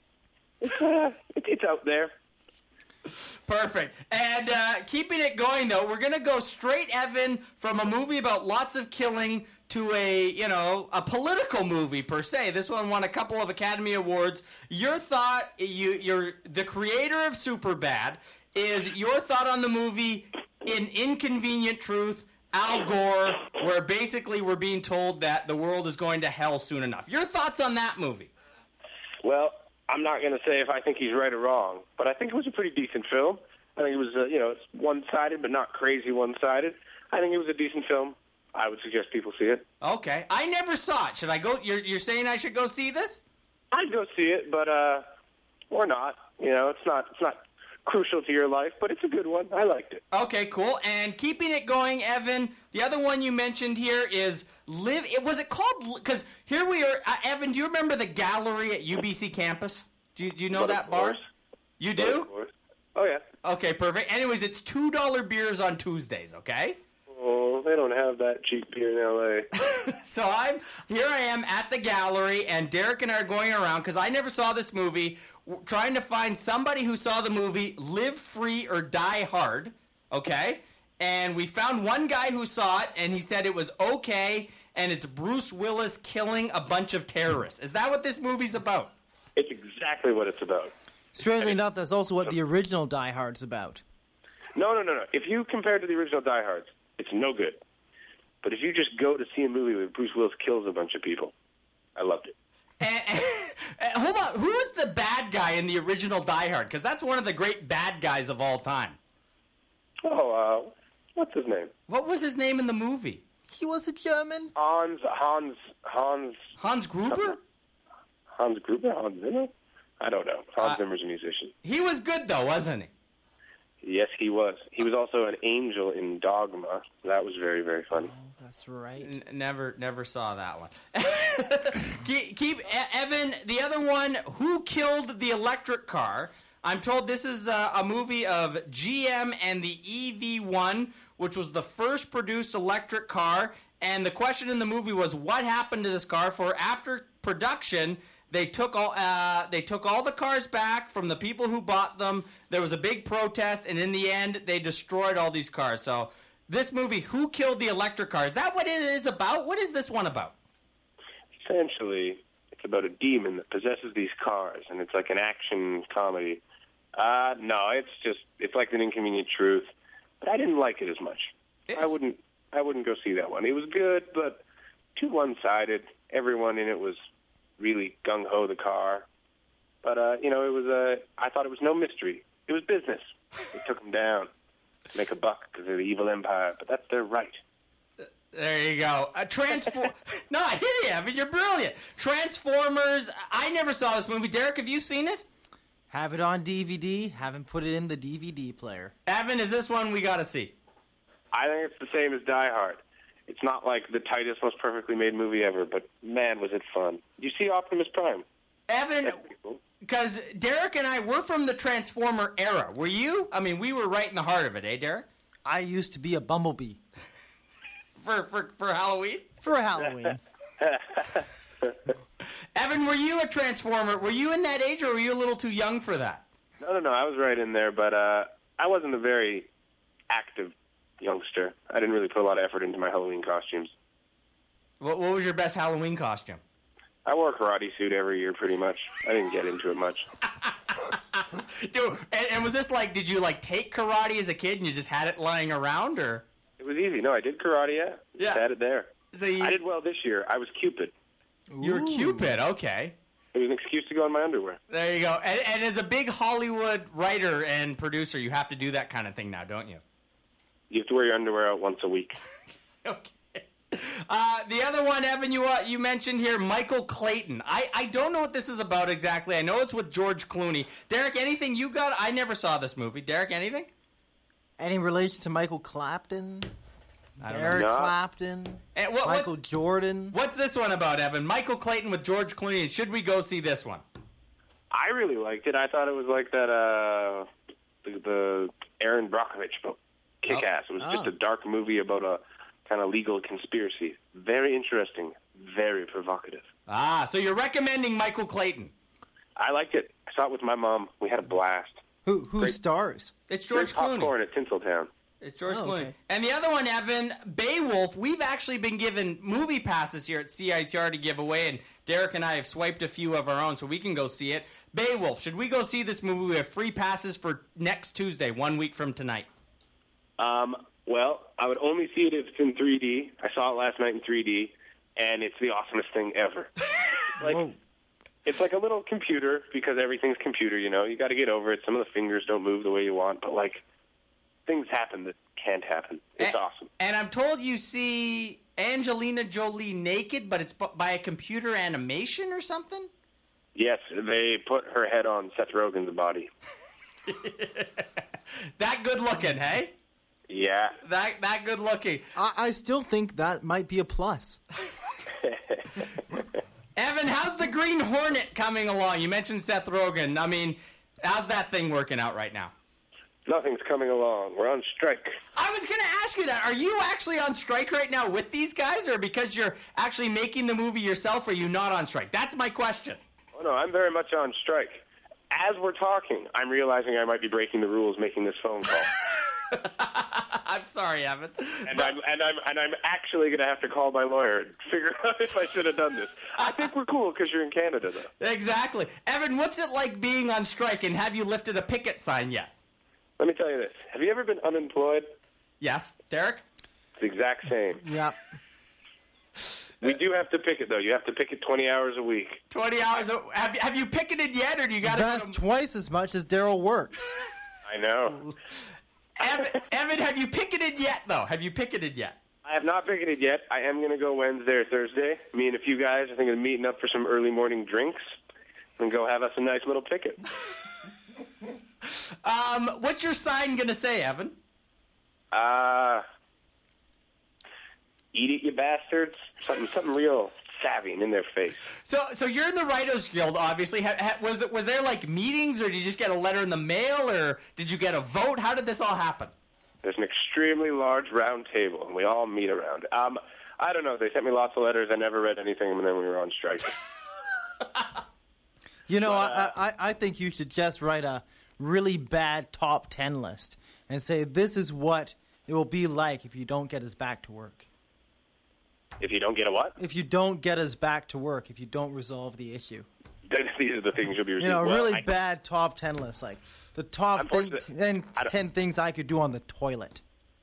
It's out there. Perfect. And keeping it going, though, we're going to go straight, Evan, from a movie about lots of killing to a political movie, per se. This one won a couple of Academy Awards. Your thought, you're the creator of Superbad, is your thought on the movie In Inconvenient Truth, Al Gore, where basically we're being told that the world is going to hell soon enough. Your thoughts on that movie? Well, I'm not going to say if I think he's right or wrong, but I think it was a pretty decent film. I think it was, it's one-sided, but not crazy one-sided. I think it was a decent film. I would suggest people see it. Okay. I never saw it. Should I go? You're saying I should go see this? I'd go see it, but or not. It's not crucial to your life, but it's a good one. I liked it. Okay, cool. And keeping it going, Evan, the other one you mentioned here is Live. Was it called? Because here we are. Evan, do you remember the gallery at UBC campus? Do you know that bar? You do? Of course. Oh, yeah. Okay, perfect. Anyways, it's $2 beers on Tuesdays, okay? Oh, they don't have that cheap beer in L.A. So here I am at the gallery, and Derek and I are going around, because I never saw this movie, trying to find somebody who saw the movie Live Free or Die Hard, okay? And we found one guy who saw it, and he said it was okay, and it's Bruce Willis killing a bunch of terrorists. Is that what this movie's about? It's exactly what it's about. Strangely enough, that's also what the original Die Hard's about. No. If you compare it to the original Die Hards, it's no good. But if you just go to see a movie where Bruce Willis kills a bunch of people, I loved it. And hold on, who was the bad guy in the original Die Hard? Because that's one of the great bad guys of all time. Oh, what's his name? What was his name in the movie? He was a German. Hans Gruber? Hans Gruber? Hans Zimmer? I don't know. Hans Zimmer's a musician. He was good, though, wasn't he? Yes, he was. He was also an angel in Dogma. That was very, very funny. Oh, that's right. Never saw that one. keep Evan, the other one, Who Killed the Electric Car? I'm told this is a movie of GM and the EV1, which was the first produced electric car. And the question in the movie was, what happened to this car? For after production, they took all the cars back from the people who bought them. There was a big protest, and in the end, they destroyed all these cars. So this movie, Who Killed the Electric Car? Is that what it is about? What is this one about? Essentially, it's about a demon that possesses these cars, and it's like an action comedy. No, it's like An Inconvenient Truth, but I didn't like it as much. I wouldn't go see that one. It was good, but too one-sided. Everyone in it was really gung-ho the car. But, it was I thought it was no mystery. It was business. They took them down to make a buck because they're the evil empire, but that's their right. There you go. No, I hear you, Evan. You're brilliant. Transformers. I never saw this movie. Derek, have you seen it? Have it on DVD. Haven't put it in the DVD player. Evan, is this one we got to see? I think it's the same as Die Hard. It's not like the tightest, most perfectly made movie ever, but man, was it fun. You see Optimus Prime. Evan, because Derek and I, we're from the Transformer era. Were you? I mean, we were right in the heart of it, eh, Derek? I used to be a Bumblebee. For Halloween? For Halloween. Evan, were you a Transformer? Were you in that age, or were you a little too young for that? No, I was right in there, but I wasn't a very active youngster. I didn't really put a lot of effort into my Halloween costumes. What was your best Halloween costume? I wore a karate suit every year, pretty much. I didn't get into it much. Dude, and was this like, did you take karate as a kid and you just had it lying around, or? It was easy. No, I did karate, yeah. Just had it there. So I did well this year. I was Cupid. You were Cupid, okay. It was an excuse to go in my underwear. There you go. And as a big Hollywood writer and producer, you have to do that kind of thing now, don't you? You have to wear your underwear out once a week. Okay. The other one, Evan, you mentioned here, Michael Clayton. I don't know what this is about exactly. I know it's with George Clooney. Derek, anything you got? I never saw this movie. Derek, anything? Any relation to Michael Clapton? Eric Clapton? Michael Jordan? What's this one about, Evan? Michael Clayton with George Clooney. Should we go see this one? I really liked it. I thought it was like that, the Aaron Brockovich book, Kick-Ass. It was just a dark movie about a kind of legal conspiracy. Very interesting. Very provocative. So you're recommending Michael Clayton? I liked it. I saw it with my mom. We had a blast. Who stars? It's George Clooney. Popcorn at Tinseltown. It's George Clooney. Okay. And the other one, Evan, Beowulf. We've actually been given movie passes here at CITR to give away, and Derek and I have swiped a few of our own so we can go see it. Beowulf, should we go see this movie? We have free passes for next Tuesday, 1 week from tonight. Well, I would only see it if it's in 3D. I saw it last night in 3D, and it's the awesomest thing ever. It's like a little computer because everything's computer, you know. You got to get over it. Some of the fingers don't move the way you want, but, like, things happen that can't happen. It's awesome. And I'm told you see Angelina Jolie naked, but it's by a computer animation or something? Yes, they put her head on Seth Rogen's body. That good looking, hey? Yeah. That good looking. I still think that might be a plus. Evan, how's the Green Hornet coming along? You mentioned Seth Rogen. I mean, how's that thing working out right now? Nothing's coming along. We're on strike. I was going to ask you that. Are you actually on strike right now with these guys, or because you're actually making the movie yourself, are you not on strike? That's my question. Oh, no, I'm very much on strike. As we're talking, I'm realizing I might be breaking the rules making this phone call. I'm sorry, Evan. And I'm actually going to have to call my lawyer and figure out if I should have done this. I think we're cool because you're in Canada, though. Exactly. Evan, what's it like being on strike, and have you lifted a picket sign yet? Let me tell you this. Have you ever been unemployed? Yes. Derek? It's the exact same. Yeah. We do have to picket, though. You have to picket 20 hours a week. 20 hours? Have you picketed yet, or do you got to... That's twice as much as Daryl works. I know. Evan, have you picketed yet, though? Have you picketed yet? I have not picketed yet. I am going to go Wednesday or Thursday. Me and a few guys are thinking of meeting up for some early morning drinks and go have us a nice little picket. What's your sign going to say, Evan? Eat it, you bastards. Something real savvy and in their face. So you're in the Writers Guild, obviously. Was there like meetings, or did you just get a letter in the mail, or did you get a vote? How did this all happen? There's an extremely large round table, and we all meet around. I don't know. They sent me lots of letters. I never read anything, and then we were on strike. You know, I think you should just write a really bad top 10 list and say this is what it will be like if you don't get us back to work. If you don't get a what? If you don't get us back to work, if you don't resolve the issue. These are the things you'll be receiving. You know, a really bad top 10 list, like the top 10 things I could do on the toilet.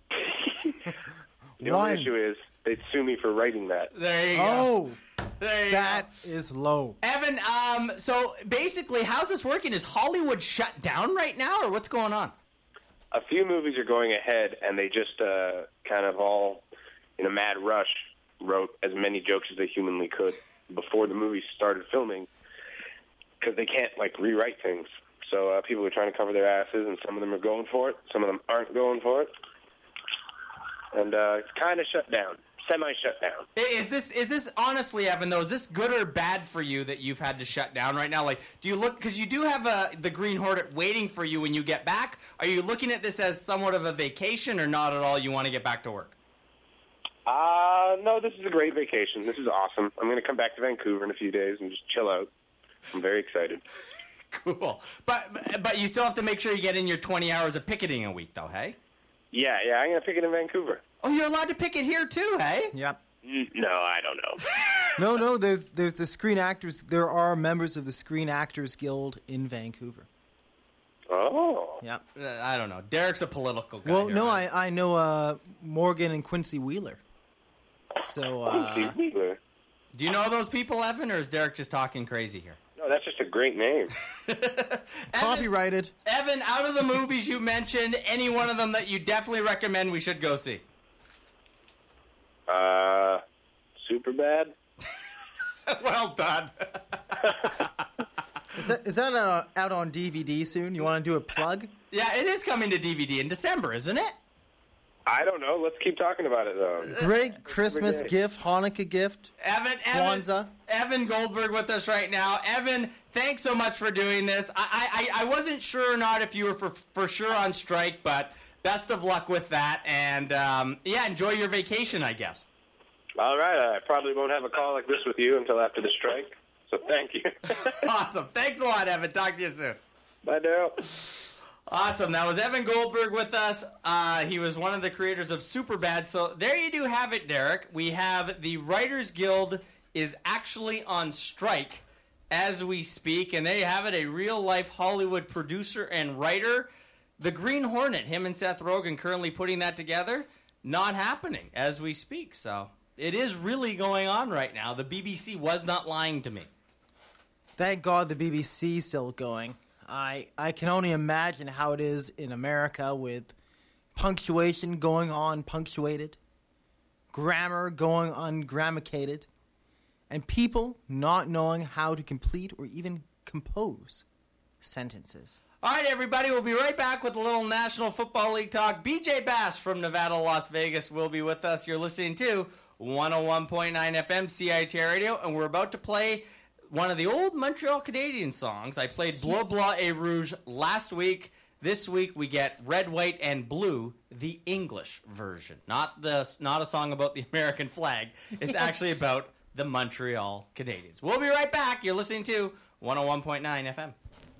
The only issue is they'd sue me for writing that. There you go. Oh, there you that is low. Evan, so basically, how's this working? Is Hollywood shut down right now, or what's going on? A few movies are going ahead, and they just kind of all, in a mad rush, wrote as many jokes as they humanly could before the movie started filming, because they can't, like, rewrite things. So people are trying to cover their asses, and some of them are going for it. Some of them aren't going for it. And it's kind of shut down. Semi-shut down. Is this honestly, Evan, though, is this good or bad for you that you've had to shut down right now? Like, do you look, because you do have the Green Hornet waiting for you when you get back. Are you looking at this as somewhat of a vacation, or not at all? You want to get back to work? No, this is a great vacation. This is awesome. I'm going to come back to Vancouver in a few days and just chill out. I'm very excited. Cool. But you still have to make sure you get in your 20 hours of picketing a week, though, hey? Yeah, I'm going to picket in Vancouver. Oh, you're allowed to picket here, too, hey? Yep. No, I don't know. No, there's the Screen Actors. There are members of the Screen Actors Guild in Vancouver. Oh. Yeah. I don't know. Derek's a political guy. Well, here, no, right? I know Morgan and Quincy Wheeler. So, Quincy Wheeler. Do you know those people, Evan, or is Derek just talking crazy here? No, that's just a great name. Copyrighted. Evan, out of the movies you mentioned, any one of them that you definitely recommend we should go see? Superbad. Well done. Is that out on DVD soon? You want to do a plug? Yeah, it is coming to DVD in December, isn't it? I don't know. Let's keep talking about it, though. Great Christmas gift, Hanukkah gift, Kwanzaa. Evan Goldberg with us right now. Evan, thanks so much for doing this. I wasn't sure or not if you were for sure on strike, but best of luck with that. And, yeah, enjoy your vacation, I guess. All right. I probably won't have a call like this with you until after the strike, so thank you. Awesome. Thanks a lot, Evan. Talk to you soon. Bye, Daryl. Awesome. That was Evan Goldberg with us. He was one of the creators of Superbad. So there you do have it, Derek. We have the Writers Guild is actually on strike as we speak. And there you have it, a real-life Hollywood producer and writer. The Green Hornet, him and Seth Rogen currently putting that together, not happening as we speak. So it is really going on right now. The BBC was not lying to me. Thank God the BBC is still going. I can only imagine how it is in America with punctuation going unpunctuated, grammar going ungrammacated, and people not knowing how to complete or even compose sentences. All right, everybody, we'll be right back with a little National Football League talk. BJ Bass from Nevada, Las Vegas will be with us. You're listening to 101.9 FM CITR Radio, and we're about to play one of the old Montreal Canadiens songs. I played Bleu Blanc et Rouge last week. This week we get Red, White, and Blue, the English version. Not a song about the American flag. It's actually about the Montreal Canadiens. We'll be right back. You're listening to 101.9 FM.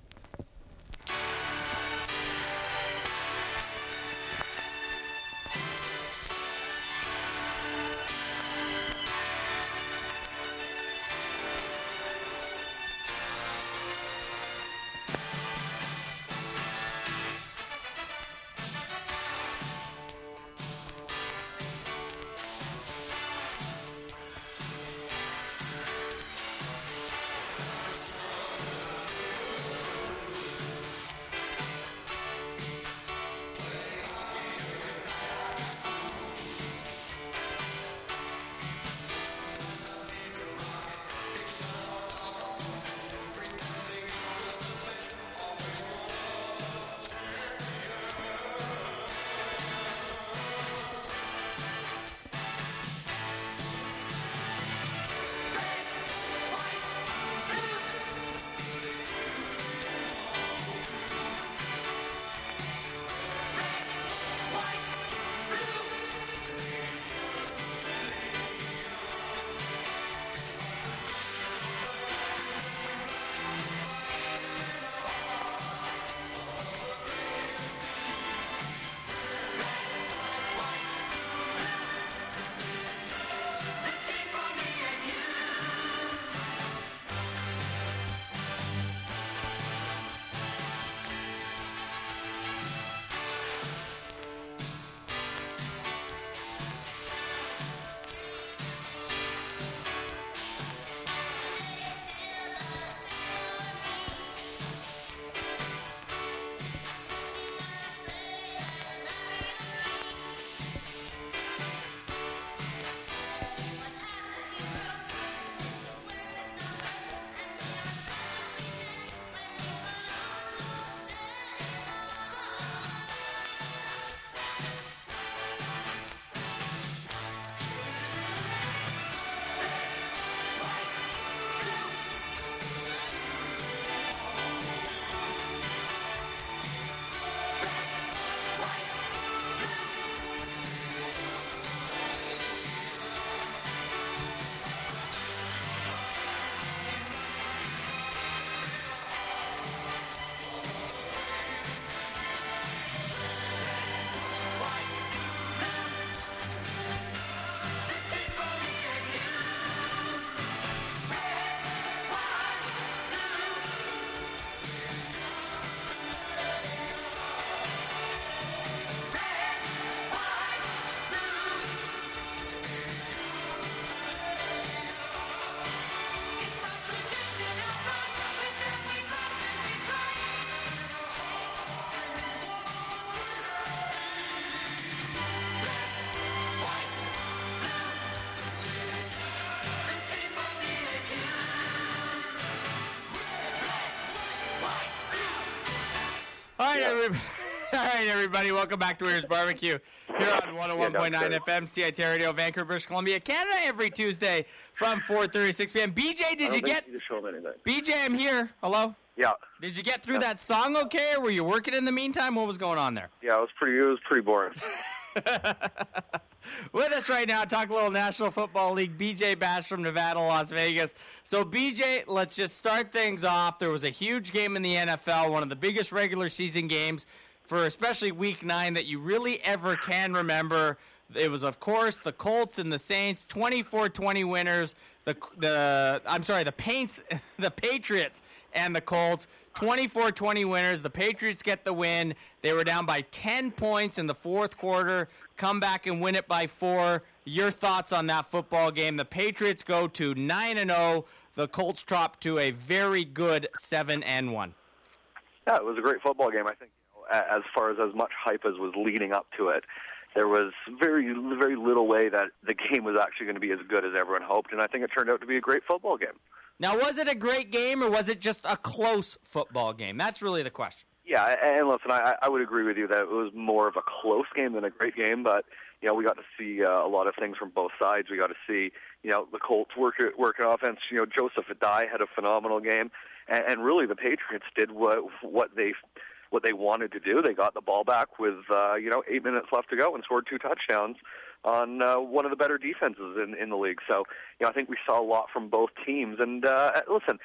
All right, everybody. Welcome back to Weir's Barbecue here on 101.9 FM, CITR Radio, Vancouver, British Columbia, Canada, every Tuesday from 4:30 to 6 p.m. BJ, did you get... BJ, I'm here. Hello? Yeah. Did you get through that song okay, or were you working in the meantime? What was going on there? Yeah, it was pretty boring. With us right now, talk a little National Football League, BJ Bass from Nevada, Las Vegas. So, BJ, let's just start things off. There was a huge game in the NFL, one of the biggest regular season games for especially Week 9 that you really ever can remember. It was, of course, the Colts and the Saints, 24-20 winners. The Patriots and the Colts, 24-20 winners. The Patriots get the win. They were down by 10 points in the fourth quarter, come back and win it by 4. Your thoughts on that football game? The Patriots go to 9-0. the Colts dropped to a very good 7-1. Yeah, it was a great football game. I think as far as much hype as was leading up to it, there was very little way that the game was actually going to be as good as everyone hoped, and I think it turned out to be a great football game. Now, was it a great game, or was it just a close football game? That's really the question. Yeah, and listen, I would agree with you that it was more of a close game than a great game, but we got to see a lot of things from both sides. We got to see the Colts working offense. Joseph Adai had a phenomenal game, and really the Patriots did what they wanted to do. They got the ball back with 8 minutes left to go and scored 2 touchdowns on one of the better defenses in the league. So I think we saw a lot from both teams. And listen,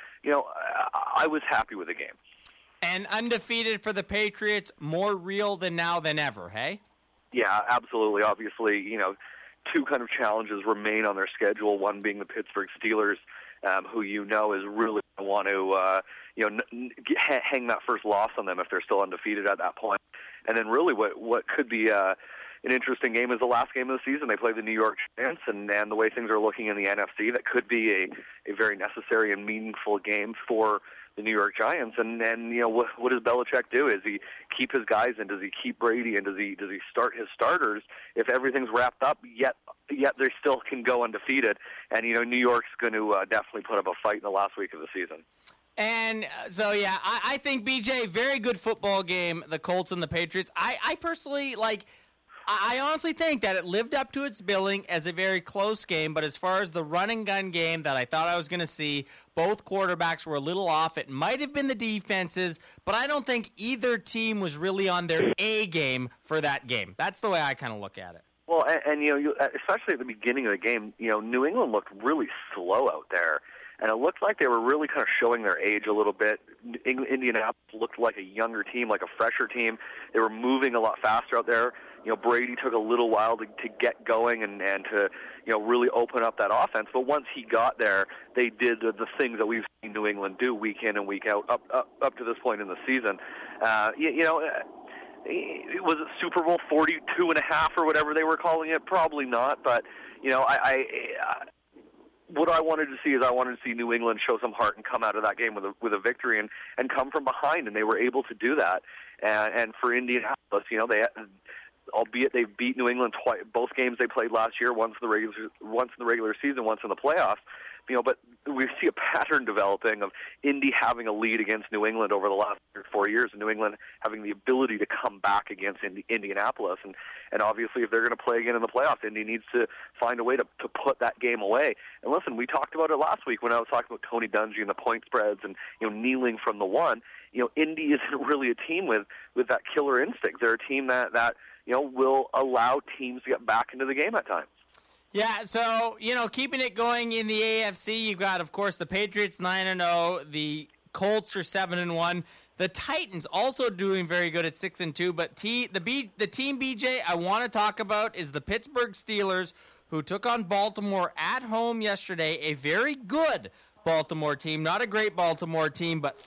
I was happy with the game. And undefeated for the Patriots, more real than now than ever, hey? Yeah, absolutely. Obviously, 2 kind of challenges remain on their schedule, one being the Pittsburgh Steelers, who is really going to want to hang that first loss on them if they're still undefeated at that point. And then really what could be an interesting game is the last game of the season. They play the New York Giants, and the way things are looking in the NFC, that could be a very necessary and meaningful game for the New York Giants. And what does Belichick do? Is he keep his guys in? Does he keep Brady? And does he start his starters if everything's wrapped up, yet they still can go undefeated? And New York's going to definitely put up a fight in the last week of the season. And so, I think, BJ, very good football game, the Colts and the Patriots. I personally, I honestly think that it lived up to its billing as a very close game, but as far as the run-and-gun game that I thought I was going to see, both quarterbacks were a little off. It might have been the defenses, but I don't think either team was really on their A game for that game. That's the way I kind of look at it. Well, and especially at the beginning of the game, New England looked really slow out there. And it looked like they were really kind of showing their age a little bit. Indianapolis looked like a younger team, like a fresher team. They were moving a lot faster out there. Brady took a little while to get going and to really open up that offense. But once he got there, they did the things that we've seen New England do week in and week out up to this point in the season. Was it Super Bowl 42.5 or whatever they were calling it? Probably not. But what I wanted to see is I wanted to see New England show some heart and come out of that game with a victory and come from behind, and they were able to do that. And for Indianapolis, albeit they've beat New England twice, both games they played last year, once in the regular season, once in the playoffs. But we see a pattern developing of Indy having a lead against New England over the last 4 years, and New England having the ability to come back against Indianapolis. And obviously, if they're going to play again in the playoffs, Indy needs to find a way to put that game away. And listen, we talked about it last week when I was talking about Tony Dungy and the point spreads and kneeling from the one. Indy isn't really a team with that killer instinct. They're a team that will allow teams to get back into the game at times. Yeah, so, keeping it going in the AFC, you've got, of course, the Patriots 9-0, the Colts are 7-1, the Titans also doing very good at 6-2, but the team, BJ, I want to talk about is the Pittsburgh Steelers, who took on Baltimore at home yesterday, a very good Baltimore team, not a great Baltimore team, but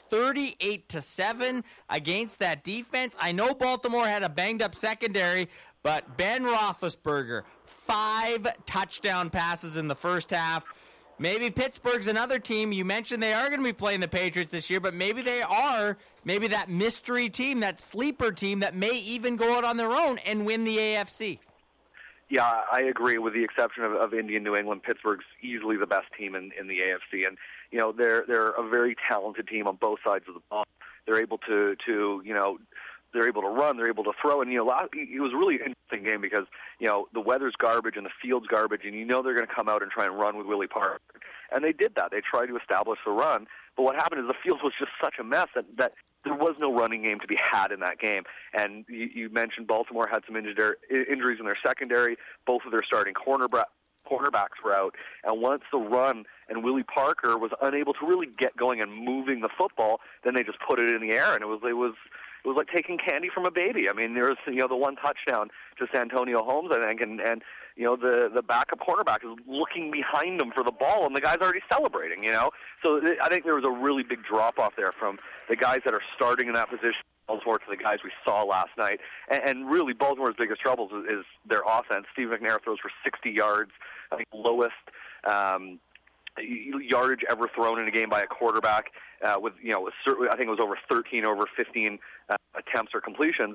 38-7 against that defense. I know Baltimore had a banged-up secondary, but Ben Roethlisberger, 5 touchdown passes in the first half. Maybe Pittsburgh's another team. You mentioned they are going to be playing the Patriots this year, but maybe they are that mystery team, that sleeper team that may even go out on their own and win the AFC. Yeah, I agree. With the exception of Indy and New England, Pittsburgh's easily the best team in the AFC, and they're a very talented team on both sides of the ball. They're able to they're able to run, they're able to throw, and it was really an interesting game because the weather's garbage and the field's garbage, and they're going to come out and try and run with Willie Parker, and they did that. They tried to establish the run, but what happened is the field was just such a mess that there was no running game to be had in that game. And you mentioned Baltimore had some injuries in their secondary. Both of their starting cornerbacks were out. And once the run and Willie Parker was unable to really get going and moving the football, then they just put it in the air, and it was like taking candy from a baby. I mean, there was the one touchdown to Santonio Holmes, I think, and the backup cornerback is looking behind him for the ball, and the guy's already celebrating. So I think there was a really big drop off there from the guys that are starting in that position to the guys we saw last night. And really, Baltimore's biggest troubles is their offense. Steve McNair throws for 60 yards, I think lowest yardage ever thrown in a game by a quarterback. With certainly, I think it was over 13 over 15 attempts or completions.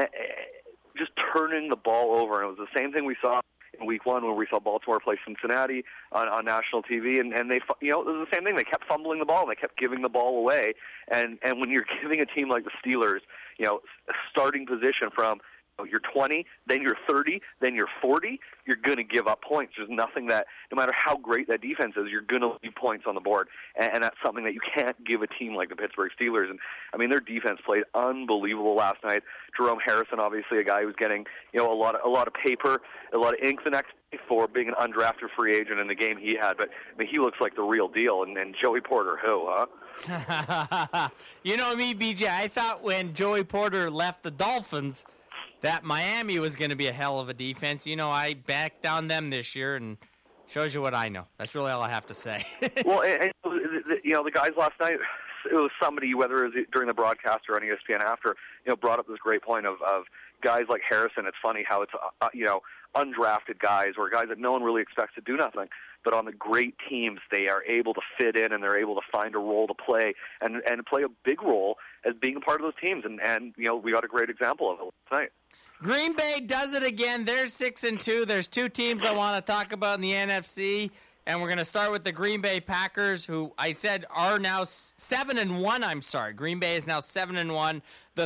Just turning the ball over, and it was the same thing we saw in Week 1 when we saw Baltimore play Cincinnati on national TV, and they, it was the same thing. They kept fumbling the ball, and they kept giving the ball away. And when you're giving a team like the Steelers, a starting position from you're 20, then you're 30, then you're 40, you're going to give up points. There's nothing that, no matter how great that defense is, you're going to leave points on the board. And that's something that you can't give a team like the Pittsburgh Steelers. And, I mean, their defense played unbelievable last night. Jerome Harrison, obviously a guy who's getting, a lot of paper, a lot of ink the next day for being an undrafted free agent in the game he had. But, I mean, he looks like the real deal. And Joey Porter, who, huh? You know me, BJ, I thought when Joey Porter left the Dolphins that Miami was going to be a hell of a defense. I backed down them this year, and shows you what I know. That's really all I have to say. Well, and the guys last night, it was somebody, whether it was during the broadcast or on ESPN after, brought up this great point of guys like Harrison. It's funny how it's, undrafted guys or guys that no one really expects to do nothing. But on the great teams, they are able to fit in and they're able to find a role to play and play a big role as being a part of those teams. And we got a great example of it last night. Green Bay does it again. They're 6-2. There's two teams I want to talk about in the NFC, and we're going to start with the Green Bay Packers, who I said are now 7-1. I'm sorry. Green Bay is now 7-1. The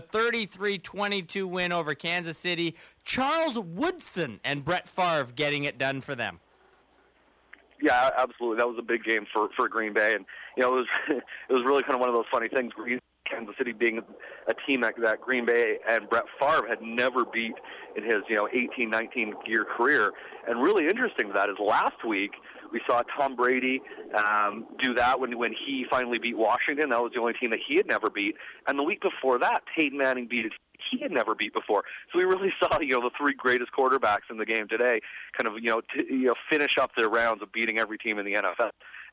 33-22 win over Kansas City. Charles Woodson and Brett Favre getting it done for them. Yeah, absolutely. That was a big game for Green Bay, and it was really kind of one of those funny things. Kansas City being a team that Green Bay and Brett Favre had never beat in his 18, 19-year career. And really interesting to that is last week we saw Tom Brady do that when he finally beat Washington. That was the only team that he had never beat. And the week before that, Peyton Manning beat a team he had never beat before. So we really saw the three greatest quarterbacks in the game today kind of finish up their rounds of beating every team in the NFL.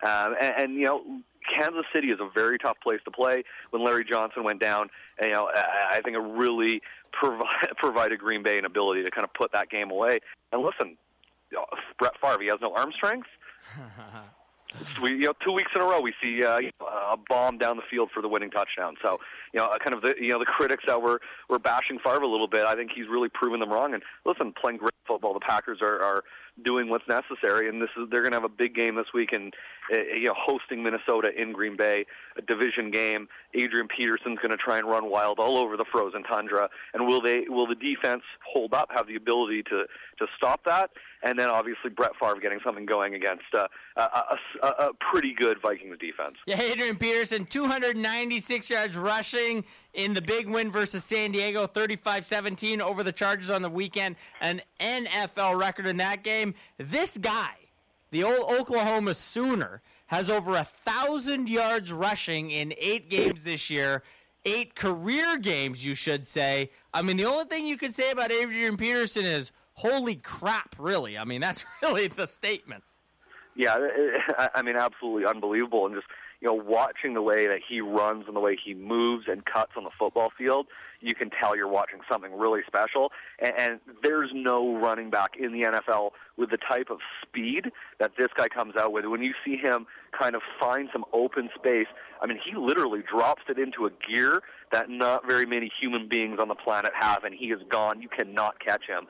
Kansas City is a very tough place to play. When Larry Johnson went down, I think it really provided Green Bay an ability to kind of put that game away. And listen, Brett Favre, he has no arm strength. 2 weeks in a row we see a bomb down the field for the winning touchdown. So, kind of the critics that were bashing Favre a little bit, I think he's really proven them wrong. And listen, playing great football, the Packers are doing what's necessary, and they're going to have a big game this week and hosting Minnesota in Green Bay, a division game. Adrian Peterson's going to try and run wild all over the frozen tundra. And will the defense hold up, have the ability to stop that? And then obviously Brett Favre getting something going against a pretty good Vikings defense. Yeah, Adrian Peterson, 296 yards rushing in the big win versus San Diego, 35-17 over the Chargers on the weekend. An NFL record in that game. This guy, the old Oklahoma Sooner, has over 1,000 yards rushing in 8 games this year. 8 career games, you should say. I mean, the only thing you could say about Adrian Peterson is, holy crap, really. I mean, that's really the statement. Yeah, I mean, absolutely unbelievable. And just, watching the way that he runs and the way he moves and cuts on the football field, you can tell you're watching something really special. And there's no running back in the NFL with the type of speed that this guy comes out with. When you see him kind of find some open space, I mean, he literally drops it into a gear that not very many human beings on the planet have, and he is gone. You cannot catch him.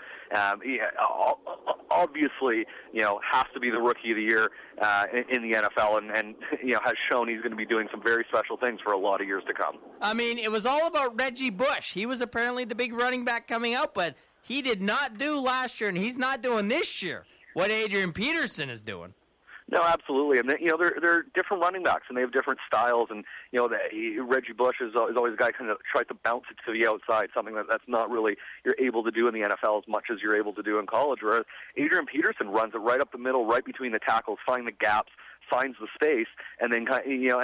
Obviously, has to be the Rookie of the Year in the NFL, and has shown he's going to be doing some very special things for a lot of years to come. I mean, it was all about Reggie Bush. He was apparently the big running back coming out, but he did not do last year, and he's not doing this year what Adrian Peterson is doing. No, absolutely, and they're different running backs, and they have different styles. And Reggie Bush is always a guy kind of tries to bounce it to the outside, something that's not really you're able to do in the NFL as much as you're able to do in college. Whereas Adrian Peterson runs it right up the middle, right between the tackles, finds the gaps, finds the space, and then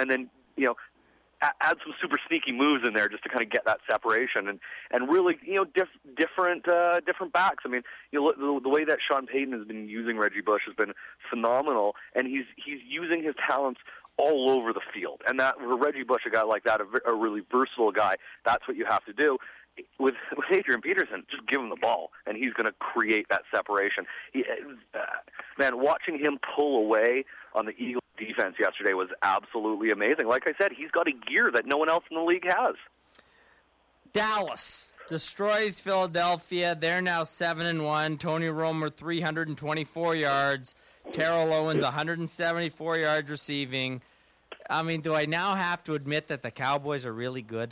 add some super sneaky moves in there just to kind of get that separation and really different backs. I mean, the way that Sean Payton has been using Reggie Bush has been phenomenal, and he's using his talents all over the field. And that for Reggie Bush, a guy like that, a really versatile guy, that's what you have to do. With Adrian Peterson, just give him the ball, and he's going to create that separation. Man, watching him pull away on the Eagles defense yesterday was absolutely amazing. Like I said, he's got a gear that no one else in the league has. Dallas destroys Philadelphia. They're now 7-1. Tony Romo 324 yards. Terrell Owens 174 yards receiving. I mean, do I now have to admit that the Cowboys are really good?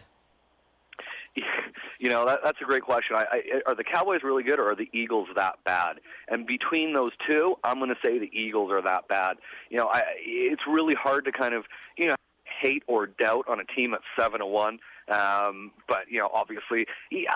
You know, that's a great question. Are the Cowboys really good, or are the Eagles that bad? And between those two, I'm going to say the Eagles are that bad. You know, it's really hard to kind of, you know, hate or doubt on a team that's 7-1. But you know, obviously, we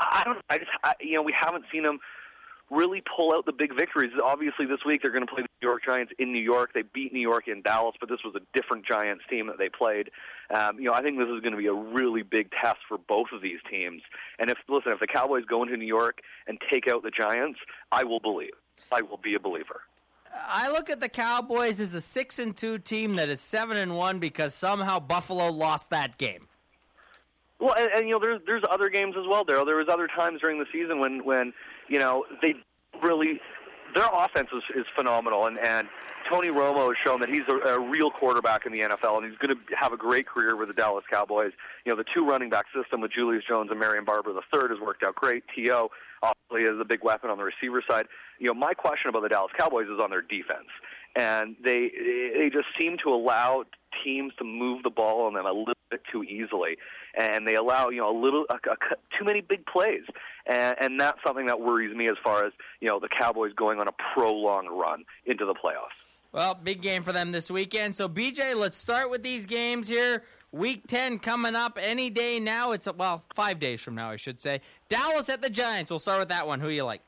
haven't seen them really pull out the big victories. Obviously, this week they're going to play the New York Giants in New York. They beat New York in Dallas, but this was a different Giants team that they played. You know, I think this is going to be a really big test for both of these teams. And if the Cowboys go into New York and take out the Giants, I will believe. I will be a believer. I look at the Cowboys as a 6-2 team that is 7-1 because somehow Buffalo lost that game. Well, and you know, there's other games as well, Daryl. There was other times during the season when you know, they really, their offense is phenomenal, and Tony Romo has shown that he's a real quarterback in the NFL, and he's going to have a great career with the Dallas Cowboys. You know, the two running back system with Julius Jones and Marion Barber III has worked out great. T.O. obviously is a big weapon on the receiver side. You know, my question about the Dallas Cowboys is on their defense, and they just seem to allow teams to move the ball on them a little bit too easily, and they allow, you know, too many big plays, and that's something that worries me as far as, you know, the Cowboys going on a prolonged run into the playoffs. Well, big game for them this weekend. So, BJ, let's start with these games here. Week 10 coming up any day now. It's 5 days from now, I should say. Dallas at the Giants. We'll start with that one. Who you like?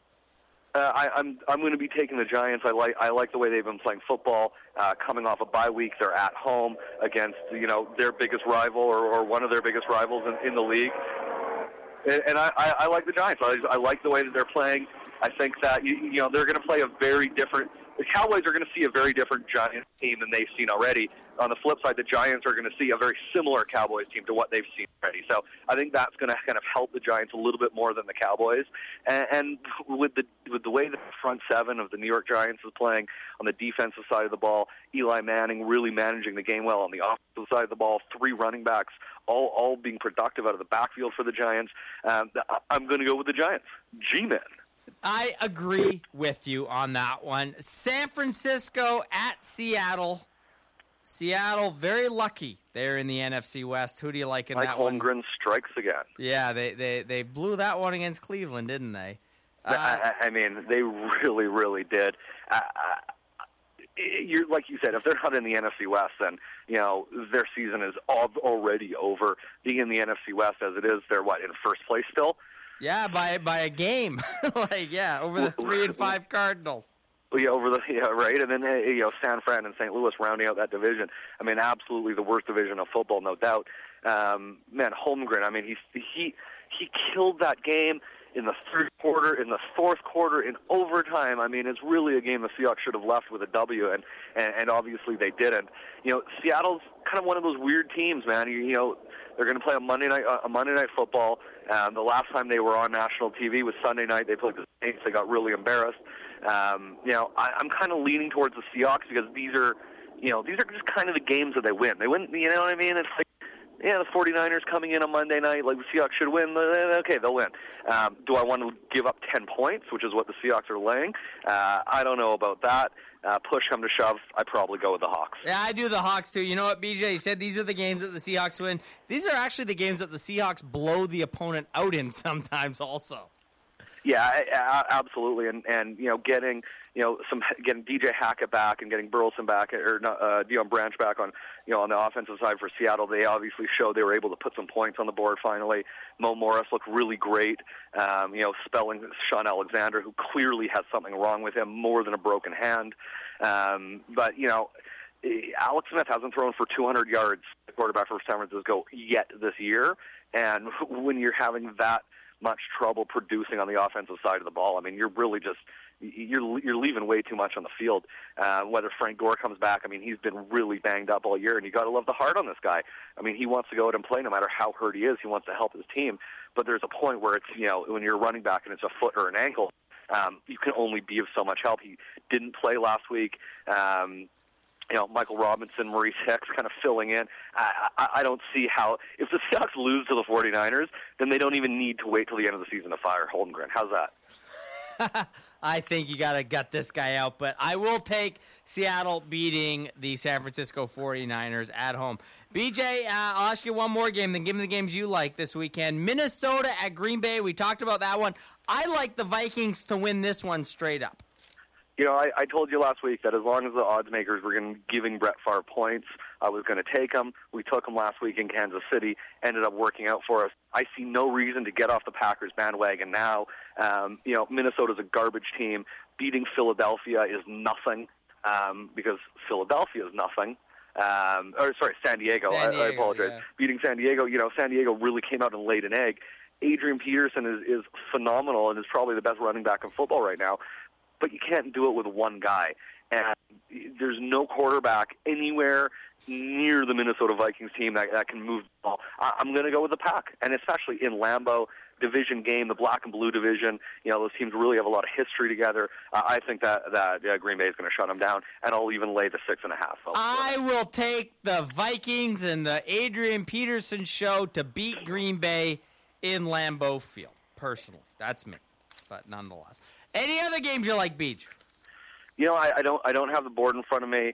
I'm going to be taking the Giants. I like the way they've been playing football. Coming off a bye week, they're at home against, you know, their biggest rival or one of their biggest rivals in the league. And I like the Giants. I like the way that they're playing. I think that you know, they're going to play a very different. The Cowboys are going to see a very different Giants team than they've seen already. On the flip side, the Giants are going to see a very similar Cowboys team to what they've seen already. So I think that's going to kind of help the Giants a little bit more than the Cowboys. And with the way the front seven of the New York Giants is playing on the defensive side of the ball, Eli Manning really managing the game well on the offensive side of the ball, three running backs all being productive out of the backfield for the Giants. I'm going to go with the Giants. G-Men. I agree with you on that one. San Francisco at Seattle. Seattle, very lucky they're in the NFC West. Who do you like in that one? Mike Holmgren strikes again. Yeah, they blew that one against Cleveland, didn't they? I mean, they really, really did. You're like you said, if they're not in the NFC West, then you know their season is already over. Being in the NFC West as it is, they're in first place still. Yeah, by a game, over the 3-5 Cardinals. Yeah, right, and then you know, San Fran and St. Louis rounding out that division. I mean, absolutely the worst division of football, no doubt. Man, Holmgren. I mean, he killed that game in the third quarter, in the fourth quarter, in overtime. I mean, it's really a game the Seahawks should have left with a W, and obviously they didn't. You know, Seattle's kind of one of those weird teams, man. You know, they're going to play a Monday night football. The last time they were on national TV was Sunday night. They played the Saints. They got really embarrassed. You know, I'm kind of leaning towards the Seahawks because these are just kind of the games that they win. They win, you know what I mean? It's like, yeah, the 49ers coming in on Monday night, like the Seahawks should win. Okay, they'll win. Do I want to give up 10 points, which is what the Seahawks are laying? I don't know about that. Push come to shove, I probably go with the Hawks. Yeah, I do the Hawks too. You know what, BJ? You said these are the games that the Seahawks win. These are actually the games that the Seahawks blow the opponent out in sometimes also. Yeah, absolutely, and you know, getting DJ Hackett back and getting Burleson back, or Deion Branch back on on the offensive side for Seattle. They obviously showed they were able to put some points on the board finally. Mo Morris looked really great. Spelling Sean Alexander, who clearly has something wrong with him more than a broken hand. But you know, Alex Smith hasn't thrown for 200 yards, the quarterback for San Francisco, yet this year. And when you're having that much trouble producing on the offensive side of the ball, I mean, you're really just you're leaving way too much on the field. Whether Frank Gore comes back, I mean, he's been really banged up all year, and you got to love the heart on this guy. I mean, he wants to go out and play no matter how hurt he is. He wants to help his team, but there's a point where it's when you're running back and it's a foot or an ankle, you can only be of so much help. He didn't play last week. Michael Robinson, Maurice Hicks kind of filling in. I don't see how, if the Seahawks lose to the 49ers, then they don't even need to wait till the end of the season to fire Holdengren. How's that? I think you got to gut this guy out, but I will take Seattle beating the San Francisco 49ers at home. BJ, I'll ask you one more game, then give me the games you like this weekend. Minnesota at Green Bay. We talked about that one. I like the Vikings to win this one straight up. I told you last week that as long as the odds makers were giving Brett Favre points, I was going to take them. We took them last week in Kansas City, ended up working out for us. I see no reason to get off the Packers bandwagon now. Minnesota's a garbage team. Beating Philadelphia is nothing because Philadelphia is nothing. San Diego. I apologize. Yeah. Beating San Diego, San Diego really came out and laid an egg. Adrian Peterson is phenomenal and is probably the best running back in football right now. But you can't do it with one guy. And there's no quarterback anywhere near the Minnesota Vikings team that can move the ball. I'm going to go with the Pack, and especially in Lambeau, division game, the black and blue division. Those teams really have a lot of history together. I think that Green Bay is going to shut them down, and I'll even lay the 6.5. I will take the Vikings and the Adrian Peterson show to beat Green Bay in Lambeau Field. Personally, that's me, but nonetheless. Any other games you like, Beach? I don't have the board in front of me.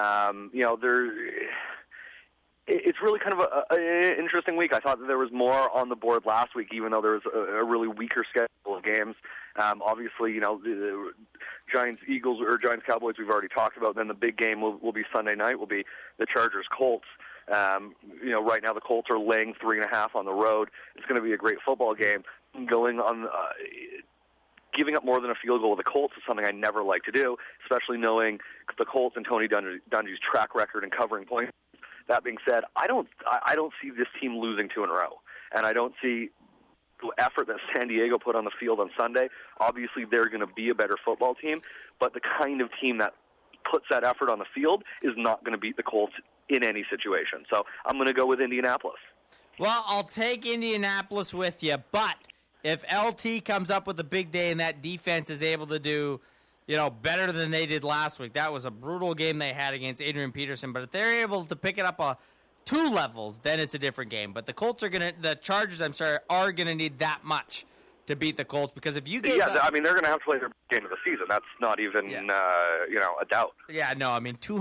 It's really kind of an interesting week. I thought that there was more on the board last week, even though there was a really weaker schedule of games. Obviously, the Giants-Eagles or Giants-Cowboys we've already talked about. Then the big game will be Sunday night, will be the Chargers-Colts. Right now the Colts are laying 3.5 on the road. It's going to be a great football game. Going on... Giving up more than a field goal with the Colts is something I never like to do, especially knowing the Colts and Tony Dungy's track record in covering points. That being said, I don't see this team losing 2 in a row, and I don't see the effort that San Diego put on the field on Sunday. Obviously, they're going to be a better football team, but the kind of team that puts that effort on the field is not going to beat the Colts in any situation. So I'm going to go with Indianapolis. Well, I'll take Indianapolis with you, but if LT comes up with a big day and that defense is able to do, better than they did last week, that was a brutal game they had against Adrian Peterson. But if they're able to pick it up 2 levels, then it's a different game. But the Chargers, are gonna need that much to beat the Colts because if you get they're gonna have to play their game of the season. That's not even a doubt. Yeah, no,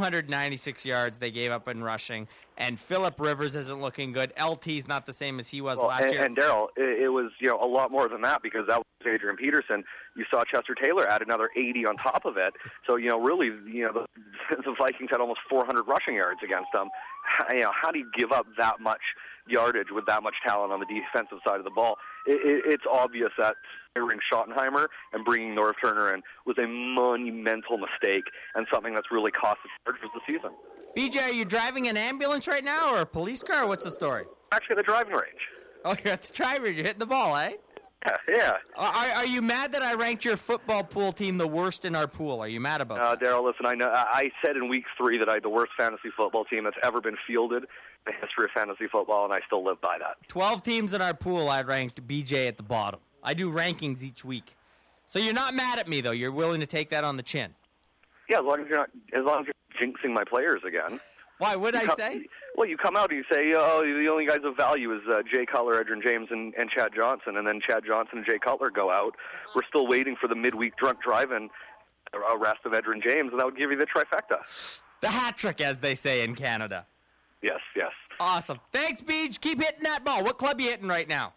296 yards they gave up in rushing, and Phillip Rivers isn't looking good. LT's not the same as he was last year. And Daryl, it was a lot more than that because that was Adrian Peterson. You saw Chester Taylor add another 80 on top of it. So really, the Vikings had almost 400 rushing yards against them. How do you give up that much yardage with that much talent on the defensive side of the ball? It's obvious that firing Schottenheimer and bringing Norv Turner in was a monumental mistake and something that's really cost the Chargers the season. BJ, are you driving an ambulance right now or a police car? What's the story? Actually, at the driving range. Oh, you're at the driving range. You're hitting the ball, eh? Yeah. Are you mad that I ranked your football pool team the worst in our pool? Are you mad about that? Daryl, listen, I know. I said in week 3 that I had the worst fantasy football team that's ever been fielded in the history of fantasy football, and I still live by that. 12 teams in our pool, I ranked BJ at the bottom. I do rankings each week. So you're not mad at me, though. You're willing to take that on the chin. Yeah, as long as you're jinxing my players again. Why? What did I say? Well, you come out and you say, the only guys of value is Jay Cutler, Edgerrin James, and Chad Johnson, and then Chad Johnson and Jay Cutler go out. We're still waiting for the midweek drunk driving arrest of Edgerrin James, and that would give you the trifecta. The hat trick, as they say in Canada. Yes. Awesome. Thanks, Beach. Keep hitting that ball. What club are you hitting right now?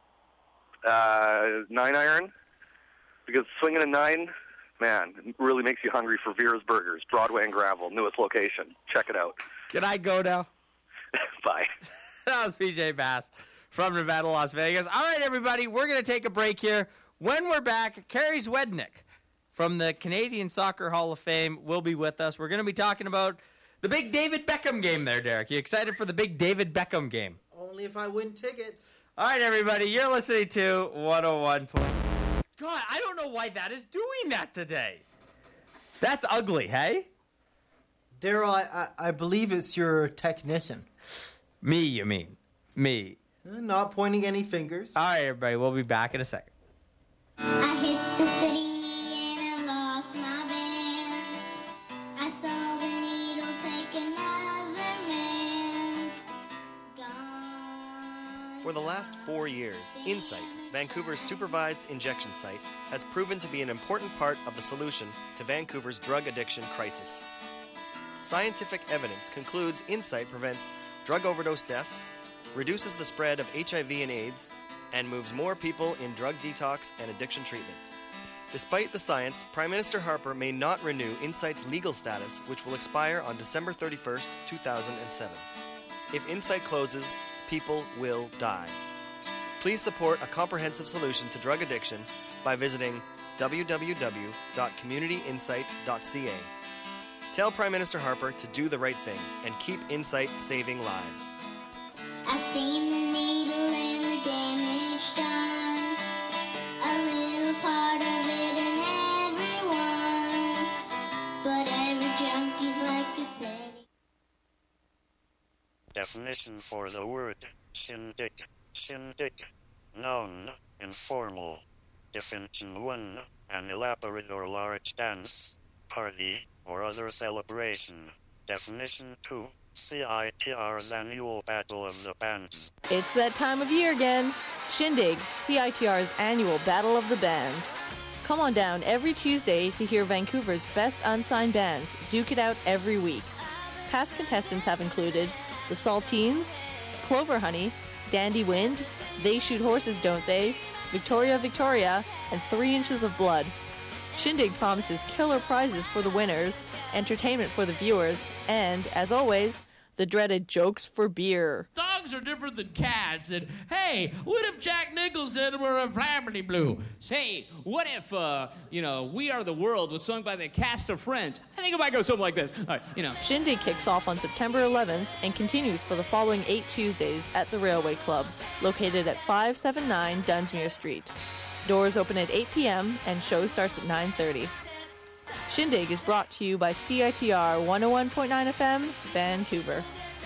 9-iron. Because swinging a 9, man, it really makes you hungry for Vera's Burgers, Broadway and Gravel, newest location. Check it out. Can I go now? Bye. That was PJ Bass from Nevada, Las Vegas. All right, everybody, we're going to take a break here. When we're back, Carey Zwednick from the Canadian Soccer Hall of Fame will be with us. We're going to be talking about the big David Beckham game there, Derek. You excited for the big David Beckham game? Only if I win tickets. All right, everybody, you're listening to 101. God, I don't know why that is doing that today. That's ugly, hey? Daryl, I believe it's your technician. Me, you mean? Me. Not pointing any fingers. All right, everybody, we'll be back in a second. I hit the city and I lost my balance. I saw the needle take a past 4 years, Insight, Vancouver's supervised injection site, has proven to be an important part of the solution to Vancouver's drug addiction crisis. Scientific evidence concludes Insight prevents drug overdose deaths, reduces the spread of HIV and AIDS, and moves more people in drug detox and addiction treatment. Despite the science, Prime Minister Harper may not renew Insight's legal status, which will expire on December 31st, 2007. If Insight closes, people will die. Please support a comprehensive solution to drug addiction by visiting www.communityinsight.ca. Tell Prime Minister Harper to do the right thing and keep Insight saving lives. I seen the needle and the damage done. A little part of it in everyone. But every junkie's like a city. Definition for the word shindig. Shindig. Noun, informal. Definition 1, an elaborate or large dance, party, or other celebration. Definition 2, CITR's annual Battle of the Bands. It's that time of year again. Shindig, CITR's annual Battle of the Bands. Come on down every Tuesday to hear Vancouver's best unsigned bands duke it out every week. Past contestants have included the Saltines, Clover Honey, Dandy Wind, They Shoot Horses, Don't They, Victoria Victoria, and 3 Inches of Blood. Shindig promises killer prizes for the winners, entertainment for the viewers, and, as always, the dreaded jokes for beer. Dogs are different than cats, and hey, what if Jack Nicholson were a Flamity Blue? Hey, what if, We Are the World was sung by the cast of Friends? I think it might go something like this. Shindig kicks off on September 11th and continues for the following 8 Tuesdays at the Railway Club, located at 579 Dunsmuir Street. Doors open at 8 p.m. and show starts at 9:30. Shindig is brought to you by CITR 101.9 FM, Vancouver.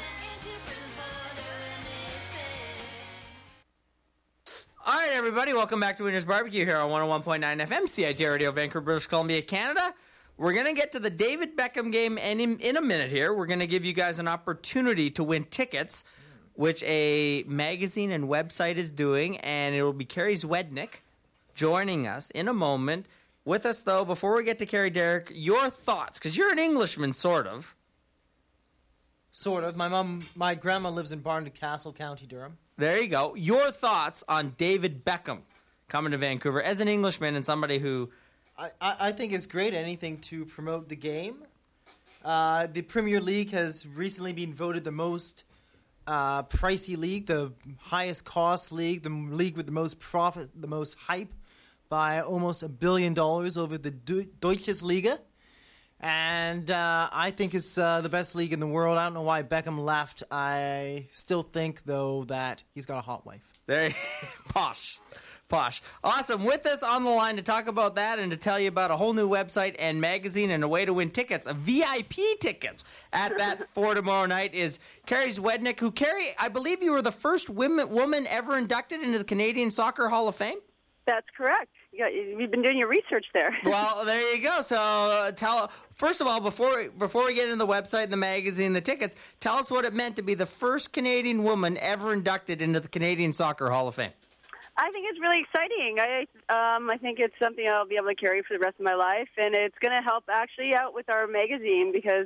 All right, everybody, welcome back to Winter's Barbecue here on 101.9 FM, CITR Radio, Vancouver, British Columbia, Canada. We're going to get to the David Beckham game in a minute here. We're going to give you guys an opportunity to win tickets, which a magazine and website is doing, and it will be Carrie Zwednick joining us in a moment. With us, though, before we get to Carrie, Derek, your thoughts, because you're an Englishman, sort of. Sort of. My grandma lives in Barnard Castle, County Durham. There you go. Your thoughts on David Beckham coming to Vancouver as an Englishman and somebody who... I think it's great. Anything to promote the game. The Premier League has recently been voted the most pricey league, the highest cost league, the league with the most profit, the most hype, by almost $1 billion over the Deutsches Liga. And I think it's the best league in the world. I don't know why Beckham left. I still think, though, that he's got a hot wife. There, posh. Awesome. With us on the line to talk about that and to tell you about a whole new website and magazine and a way to win tickets, VIP tickets at that for tomorrow night, is Carrie Zwednick, who, Carrie, I believe you were the first woman ever inducted into the Canadian Soccer Hall of Fame? That's correct. You've been doing your research there. Well, there you go. So first of all, before we get into the website and the magazine, the tickets, tell us what it meant to be the first Canadian woman ever inducted into the Canadian Soccer Hall of Fame. I think it's really exciting. I think it's something I'll be able to carry for the rest of my life, and it's going to help actually out with our magazine because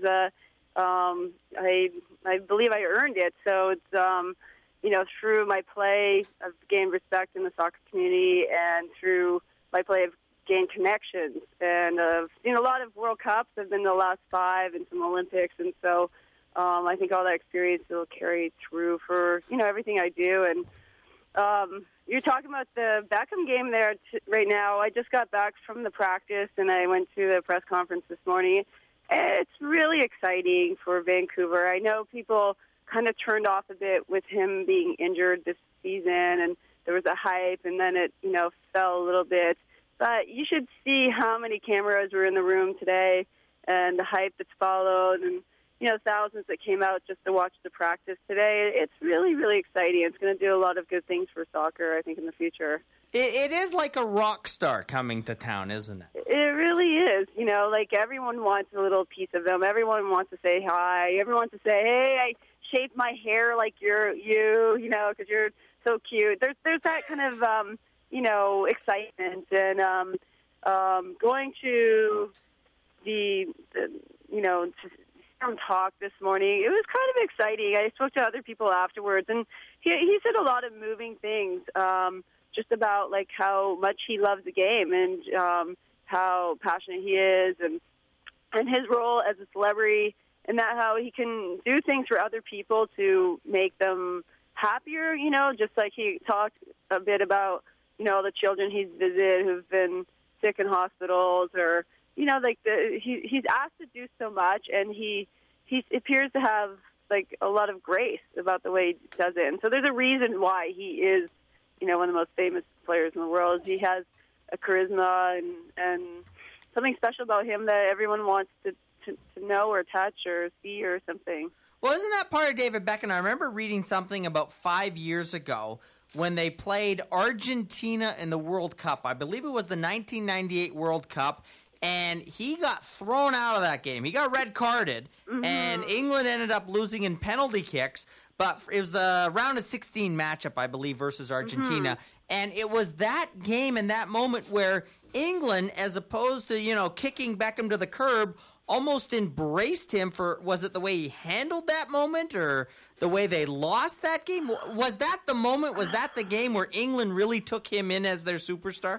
I believe I earned it. So it's through my play, I've gained respect in the soccer community, and through my play, I've gained connections. And I've seen a lot of World Cups. I've been to the last 5 and some Olympics, and so I think all that experience will carry through for everything I do. And you're talking about the Beckham game there right now. I just got back from the practice, and I went to the press conference this morning. It's really exciting for Vancouver. I know people kind of turned off a bit with him being injured this season, and there was a hype, and then it, fell a little bit. But you should see how many cameras were in the room today and the hype that's followed, and, thousands that came out just to watch the practice today. It's really, really exciting. It's going to do a lot of good things for soccer, I think, in the future. It is like a rock star coming to town, isn't it? It really is. Everyone wants a little piece of them. Everyone wants to say hi. Everyone wants to say, hey, I shaped my hair like you, because you're so cute. There's that kind of excitement, and going to the to hear him talk this morning. It was kind of exciting. I spoke to other people afterwards, and he said a lot of moving things, just about like how much he loves the game and how passionate he is, and his role as a celebrity, and that how he can do things for other people to make them happier. Just like he talked a bit about the children he's visited who've been sick in hospitals, or he's asked to do so much, and he appears to have like a lot of grace about the way he does it. And so there's a reason why he is one of the most famous players in the world. He has a charisma and something special about him that everyone wants to know or touch or see or something. Well, isn't that part of David Beckham? I remember reading something about 5 years ago when they played Argentina in the World Cup. I believe it was the 1998 World Cup, and he got thrown out of that game. He got red carded, and England ended up losing in penalty kicks, but it was a round of 16 matchup, I believe, versus Argentina. And it was that game and that moment where England, as opposed to, kicking Beckham to the curb, almost embraced him for, was it the way he handled that moment or the way they lost that game? Was that the moment? Was that the game where England really took him in as their superstar?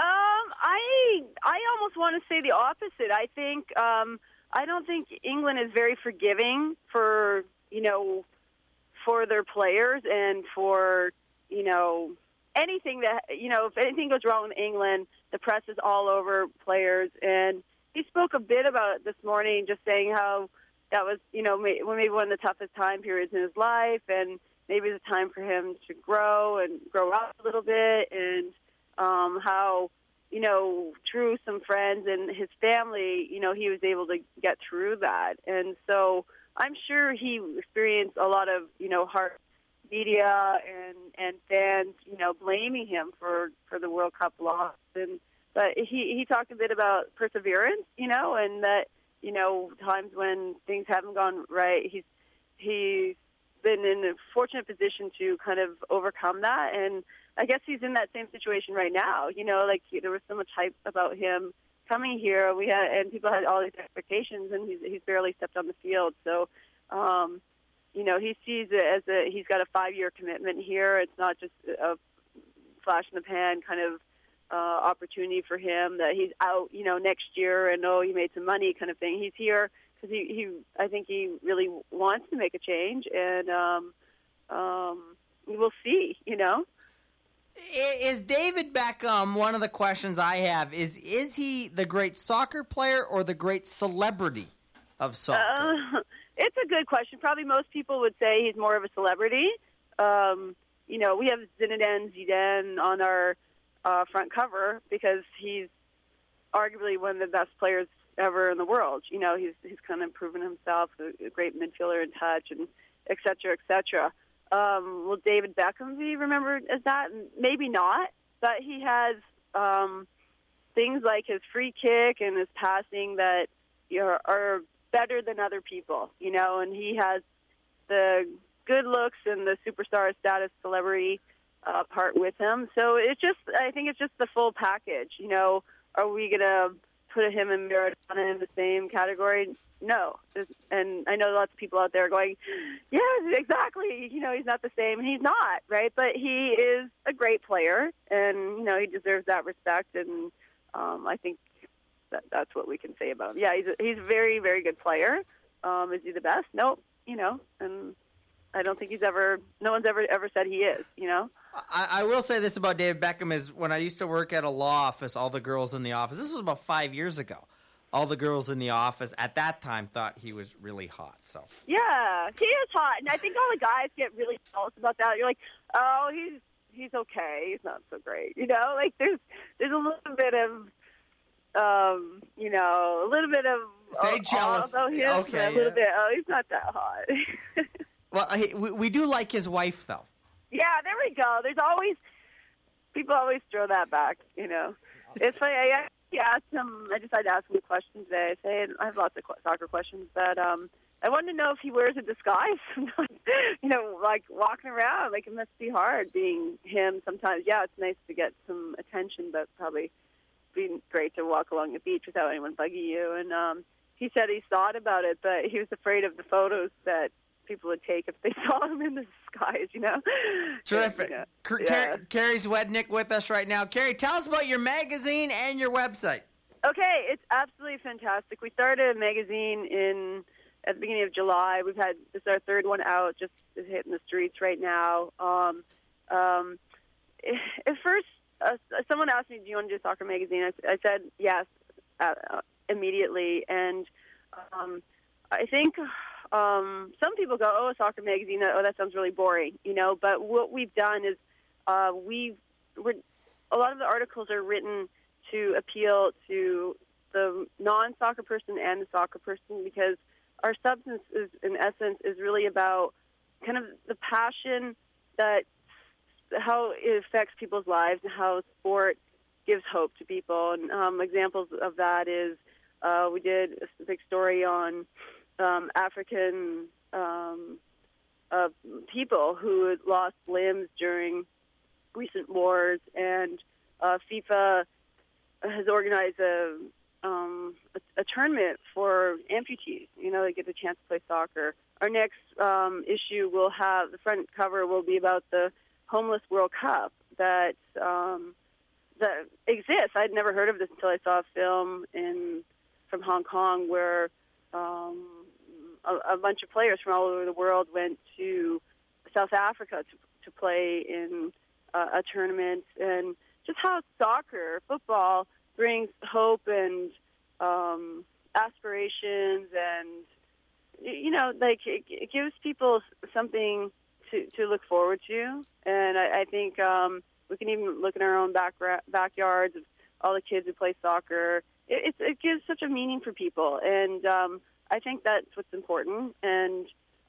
I almost want to say the opposite. I think I don't think England is very forgiving for for their players and for anything that if anything goes wrong with England, the press is all over players. And he spoke a bit about it this morning, just saying how that was maybe one of the toughest time periods in his life, and maybe it's a time for him to grow up a little bit, and how through some friends and his family, he was able to get through that. And so I'm sure he experienced a lot of, hard media and fans, blaming him for the World Cup loss. But he talked a bit about perseverance, and that, times when things haven't gone right, he's been in a fortunate position to kind of overcome that. And I guess he's in that same situation right now. There was so much hype about him coming here. And people had all these expectations, and he's barely stepped on the field. So, he sees it as he's got a 5-year commitment here. It's not just a flash in the pan kind of opportunity for him that he's out, next year and he made some money kind of thing. He's here because I think he really wants to make a change, and we'll see. Is David Beckham, one of the questions I have is he the great soccer player or the great celebrity of soccer? It's a good question. Probably most people would say he's more of a celebrity. We have Zinedine Zidane on our front cover because he's arguably one of the best players ever in the world. He's kind of proven himself, a great midfielder in touch, and et cetera, et cetera. Will David Beckham be remembered as that? Maybe not, but he has things like his free kick and his passing that are better than other people, and he has the good looks and the superstar status celebrity part with him. So I think it's just the full package. Are we going to put him and Maradona in the same category? No. And I know lots of people out there going, yes, exactly. He's not the same. And he's not, right? But he is a great player, and, he deserves that respect. And I think that's what we can say about him. Yeah, he's a very, very good player. Is he the best? Nope. And I don't think no one's ever said he is, I will say this about David Beckham is when I used to work at a law office, all the girls in the office, this was about 5 years ago, all the girls in the office at that time thought he was really hot. So yeah, he is hot. And I think all the guys get really jealous about that. You're like, oh, he's okay. He's not so great. There's a little bit of, a little bit of say jealous. Him, okay, a little bit. Oh, he's not that hot. Well, we do like his wife, though. Yeah, there we go. There's always people always throw that back. It's funny. I asked him. I decided to ask him a question today. I have lots of soccer questions, but I want to know if he wears a disguise. Like walking around. Like, it must be hard being him sometimes. Yeah, it's nice to get some attention, but probably be great to walk along the beach without anyone bugging you. And he said he thought about it, but he was afraid of the photos that people would take if they saw him in the disguise, Terrific. Carrie Zwednick with us right now. Carrie, tell us about your magazine and your website. Okay, it's absolutely fantastic. We started a magazine at the beginning of July. This is our third one out, just hitting the streets right now. At first, someone asked me, do you want to do a soccer magazine? I said yes immediately. And I think some people go, oh, a soccer magazine, that sounds really boring, But what we've done is a lot of the articles are written to appeal to the non-soccer person and the soccer person, because our substance in essence is really about kind of the passion that how it affects people's lives and how sport gives hope to people. And examples of that is we did a big story on African people who had lost limbs during recent wars, and FIFA has organized a tournament for amputees. They get a chance to play soccer. Our next issue will have, the front cover will be about the Homeless World Cup that exists. I'd never heard of this until I saw a film from Hong Kong where a bunch of players from all over the world went to South Africa to play in a tournament, and just how football, brings hope and aspirations, and it gives people something to look forward to. And I think we can even look in our own backyards of all the kids who play soccer. It gives such a meaning for people, and I think that's what's important. And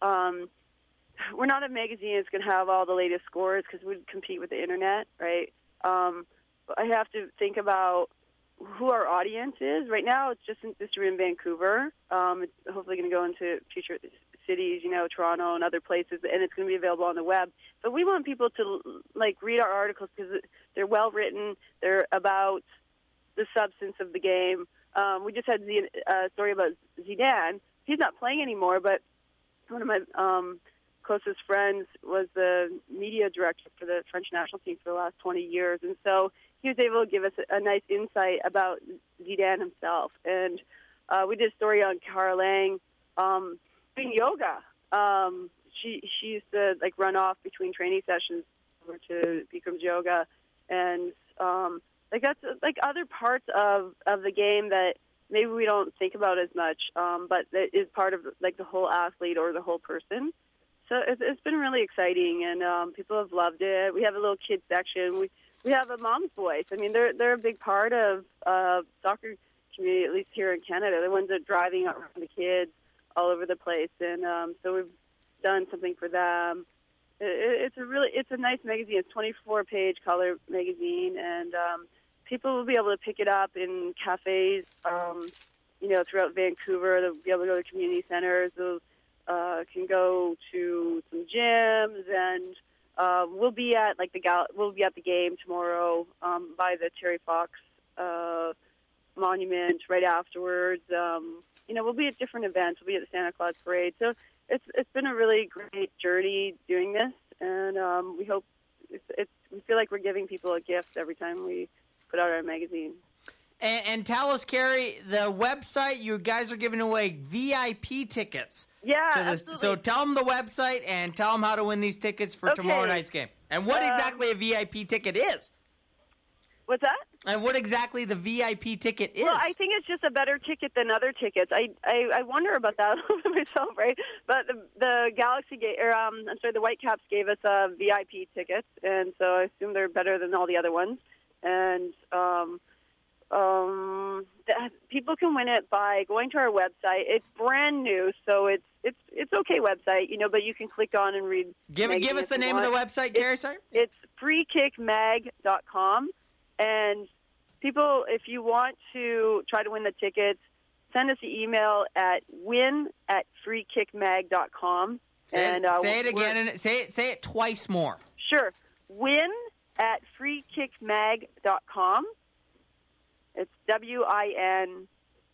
we're not a magazine that's going to have all the latest scores, because we'd compete with the internet, right? I have to think about who our audience is. Right now, it's just distributed in Vancouver. It's hopefully going to go into future cities, Toronto and other places, and it's going to be available on the web. But we want people to read our articles because they're well written. They're about the substance of the game. We just had a story about Zidane. He's not playing anymore, but one of my closest friends was the media director for the French national team for the last 20 years, and so he was able to give us a nice insight about Zidane himself. And we did a story on Cara Lang doing yoga. She used to run off between training sessions over to Bikram's yoga, and that's other parts of the game that maybe we don't think about as much, but that is part of the whole athlete or the whole person. So it's been really exciting, and people have loved it. We have a little kids section. We have a mom's voice. I mean, they're a big part of soccer community, at least here in Canada. They're the ones that are driving around the kids all over the place, and so we've done something for them. It's a nice magazine. It's a 24-page color magazine, and people will be able to pick it up in cafes, throughout Vancouver. They'll be able to go to community centers. They'll can go to some gyms, and we'll be at the game tomorrow by the Terry Fox monument right afterwards. We'll be at different events. We'll be at the Santa Claus Parade. So it's been a really great journey doing this, and we hope we feel like we're giving people a gift every time we put out our magazine. And tell us, Carrie, the website, you guys are giving away VIP tickets. Yeah, absolutely. So tell them the website and tell them how to win these tickets for tomorrow night's game. And what exactly a VIP ticket is. What's that? And what exactly the VIP ticket is. Well, I think it's just a better ticket than other tickets. I wonder about that a little bit myself, right? But the Galaxy the Whitecaps gave us VIP tickets, and so I assume they're better than all the other ones. And people can win it by going to our website. It's brand new, so it's okay website, but you can click on and read. Give us the name of the website, Carrie. Sorry, it's freekickmag.com. And people, if you want to try to win the tickets, send us an email at win@freekickmag.com. Say it again, and say it twice more. Sure. win@freekickmag.com. It's WIN,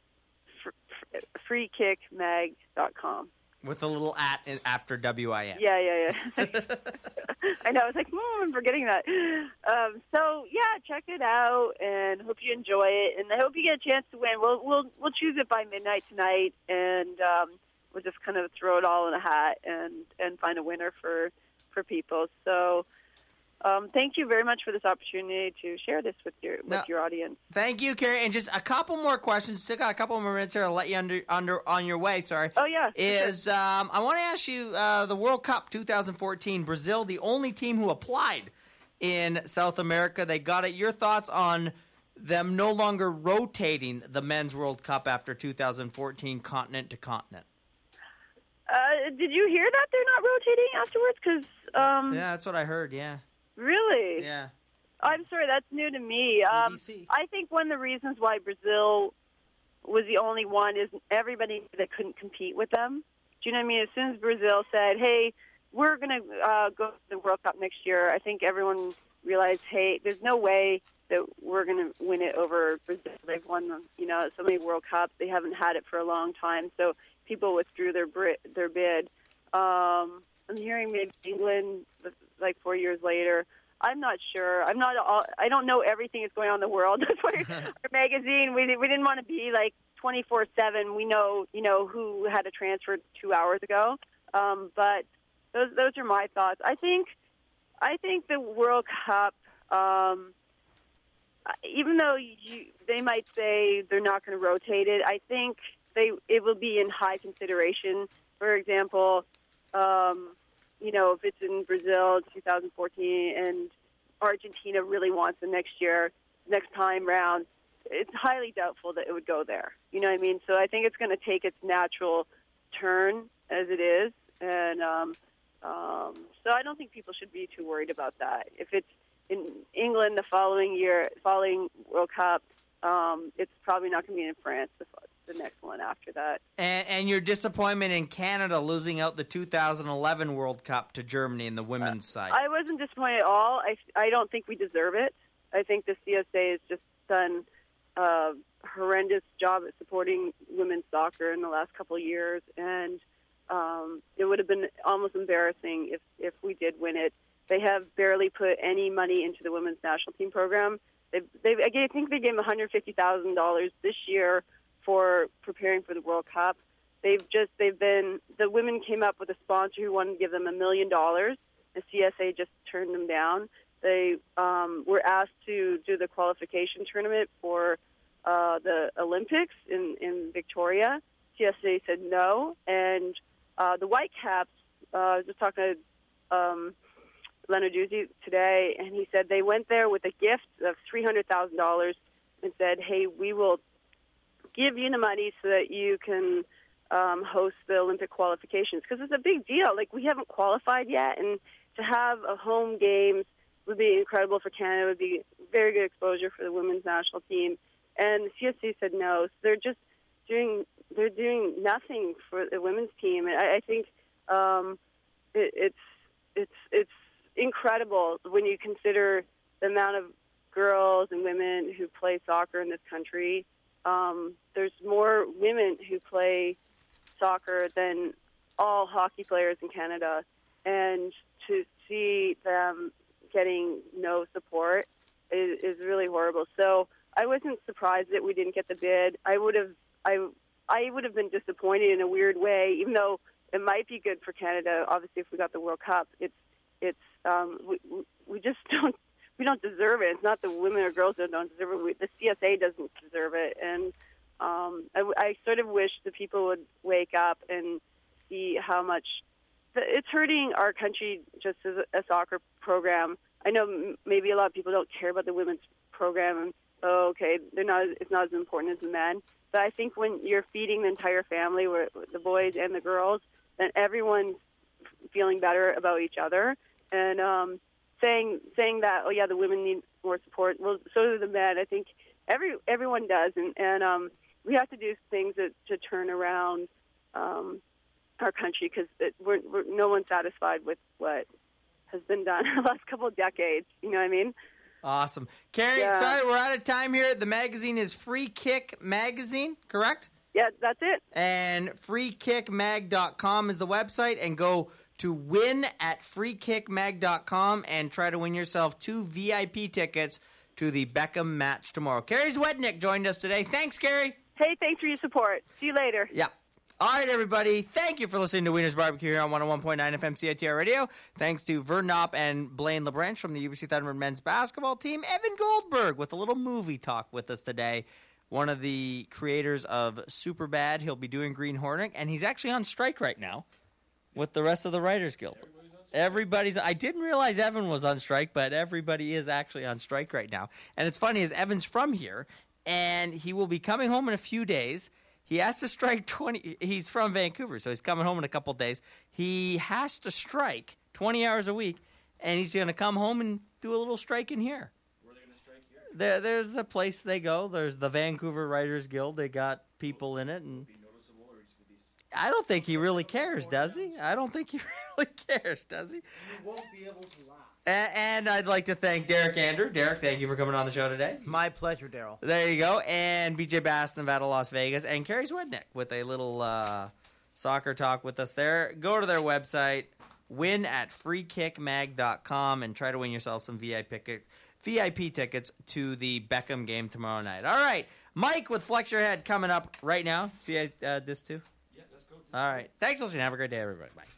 freekickmag.com. With a little at after WIN. Yeah. I know. I was like, I'm forgetting that. So yeah, check it out, and hope you enjoy it, and I hope you get a chance to win. We'll choose it by midnight tonight, and we'll just kind of throw it all in a hat and find a winner for people. So. Thank you very much for this opportunity to share this with your audience. Thank you, Carrie. And just a couple more questions. Still got a couple more minutes here. I'll let you on your way. Sorry. Oh yeah. I want to ask you the World Cup 2014. Brazil, the only team who applied in South America. They got it. Your thoughts on them no longer rotating the Men's World Cup after 2014, continent to continent? Did you hear that they're not rotating afterwards? Yeah, that's what I heard. Yeah. Really? Yeah. I'm sorry, that's new to me. I think one of the reasons why Brazil was the only one is everybody that couldn't compete with them. Do you know what I mean? As soon as Brazil said, hey, we're going to go to the World Cup next year, I think everyone realized, hey, there's no way that we're going to win it over Brazil. They've won, so many World Cups. They haven't had it for a long time, so people withdrew their bid. I'm hearing maybe England, like 4 years later. I'm not sure. I don't know everything that's going on in the world. That's why our magazine, we didn't want to be like 24/7. We know, who had a transfer 2 hours ago. But those are my thoughts. I think the World Cup, even though they might say they're not going to rotate it, I think it will be in high consideration. For example, if it's in Brazil 2014 and Argentina really wants it next time round, it's highly doubtful that it would go there. You know what I mean? So I think it's going to take its natural turn as it is. And so I don't think people should be too worried about that. If it's in England the following World Cup, it's probably not going to be in France the next one after that. And your disappointment in Canada losing out the 2011 World Cup to Germany in the women's side. I wasn't disappointed at all. I don't think we deserve it. I think the CSA has just done a horrendous job at supporting women's soccer in the last couple of years, and it would have been almost embarrassing if we did win it. They have barely put any money into the women's national team program. I think they gave them $150,000 this year for preparing for the World Cup. The women came up with a sponsor who wanted to give them $1 million. The CSA just turned them down. They were asked to do the qualification tournament for the Olympics in Victoria. CSA said no, and the Whitecaps. I was just talking to Leonard Duzzi today, and he said they went there with a gift of $300,000 and said, "Hey, we will give you the money so that you can host the Olympic qualifications," because it's a big deal. Like, we haven't qualified yet, and to have a home games would be incredible for Canada. It would be very good exposure for the women's national team. And the CSC said no. So they're doing nothing for the women's team. And I think it's incredible when you consider the amount of girls and women who play soccer in this country. There's more women who play soccer than all hockey players in Canada, and to see them getting no support is really horrible. So I wasn't surprised that we didn't get the bid. I would have been disappointed in a weird way, even though it might be good for Canada. Obviously, if we got the World Cup, we just don't deserve it. It's not the women or girls that don't deserve it. The CSA doesn't deserve it. And I sort of wish the people would wake up and see how much it's hurting our country just as a soccer program. I know maybe a lot of people don't care about the women's program. And, it's not as important as the men. But I think when you're feeding the entire family, the boys and the girls, then everyone's feeling better about each other. And saying that, oh yeah, the women need more support. Well, so do the men. I think everyone does, and we have to do things to turn around our country, because we're no one's satisfied with what has been done in the last couple of decades. You know what I mean? Awesome. Carrie, Yeah. sorry, we're out of time here. The magazine is Free Kick Magazine, correct? Yeah, that's it. And freekickmag.com is the website. And go to win@freekickmag.com and try to win yourself 2 VIP tickets to the Beckham match tomorrow. Carrie Zwednick joined us today. Thanks, Carrie. Hey, thanks for your support. See you later. Yeah. All right, everybody. Thank you for listening to Wiener's Barbecue here on 101.9 FM CITR Radio. Thanks to Vern Knopp and Blaine LeBranch from the UBC Thunderbird men's basketball team. Evan Goldberg with a little movie talk with us today. One of the creators of Superbad. He'll be doing Green Hornet, and he's actually on strike right now with the rest of the Writers Guild. Everybody's. I didn't realize Evan was on strike, but everybody is actually on strike right now. And it's funny, is Evan's from here, and he will be coming home in a few days. He has to strike 20. He's from Vancouver, so he's coming home in a couple days. He has to strike 20 hours a week, and he's going to come home and do a little strike in here. Where are they going to strike here? There's a place they go. There's the Vancouver Writers Guild. They got people in it, and I don't think he really cares, does he? I don't think he really cares, does he? You won't be able to laugh. And I'd like to thank Derek Andrew. Derek, thank you for coming on the show today. My pleasure, Daryl. There you go. And BJ Bass, Nevada, Las Vegas. And Carrie Zwednick with a little soccer talk with us there. Go to their website, win@freekickmag.com, and try to win yourself some VIP tickets to the Beckham game tomorrow night. All right. Mike with Flex Your Head coming up right now. See this too? Yeah, let's go. All right. Thanks, listening. Have a great day, everybody. Bye.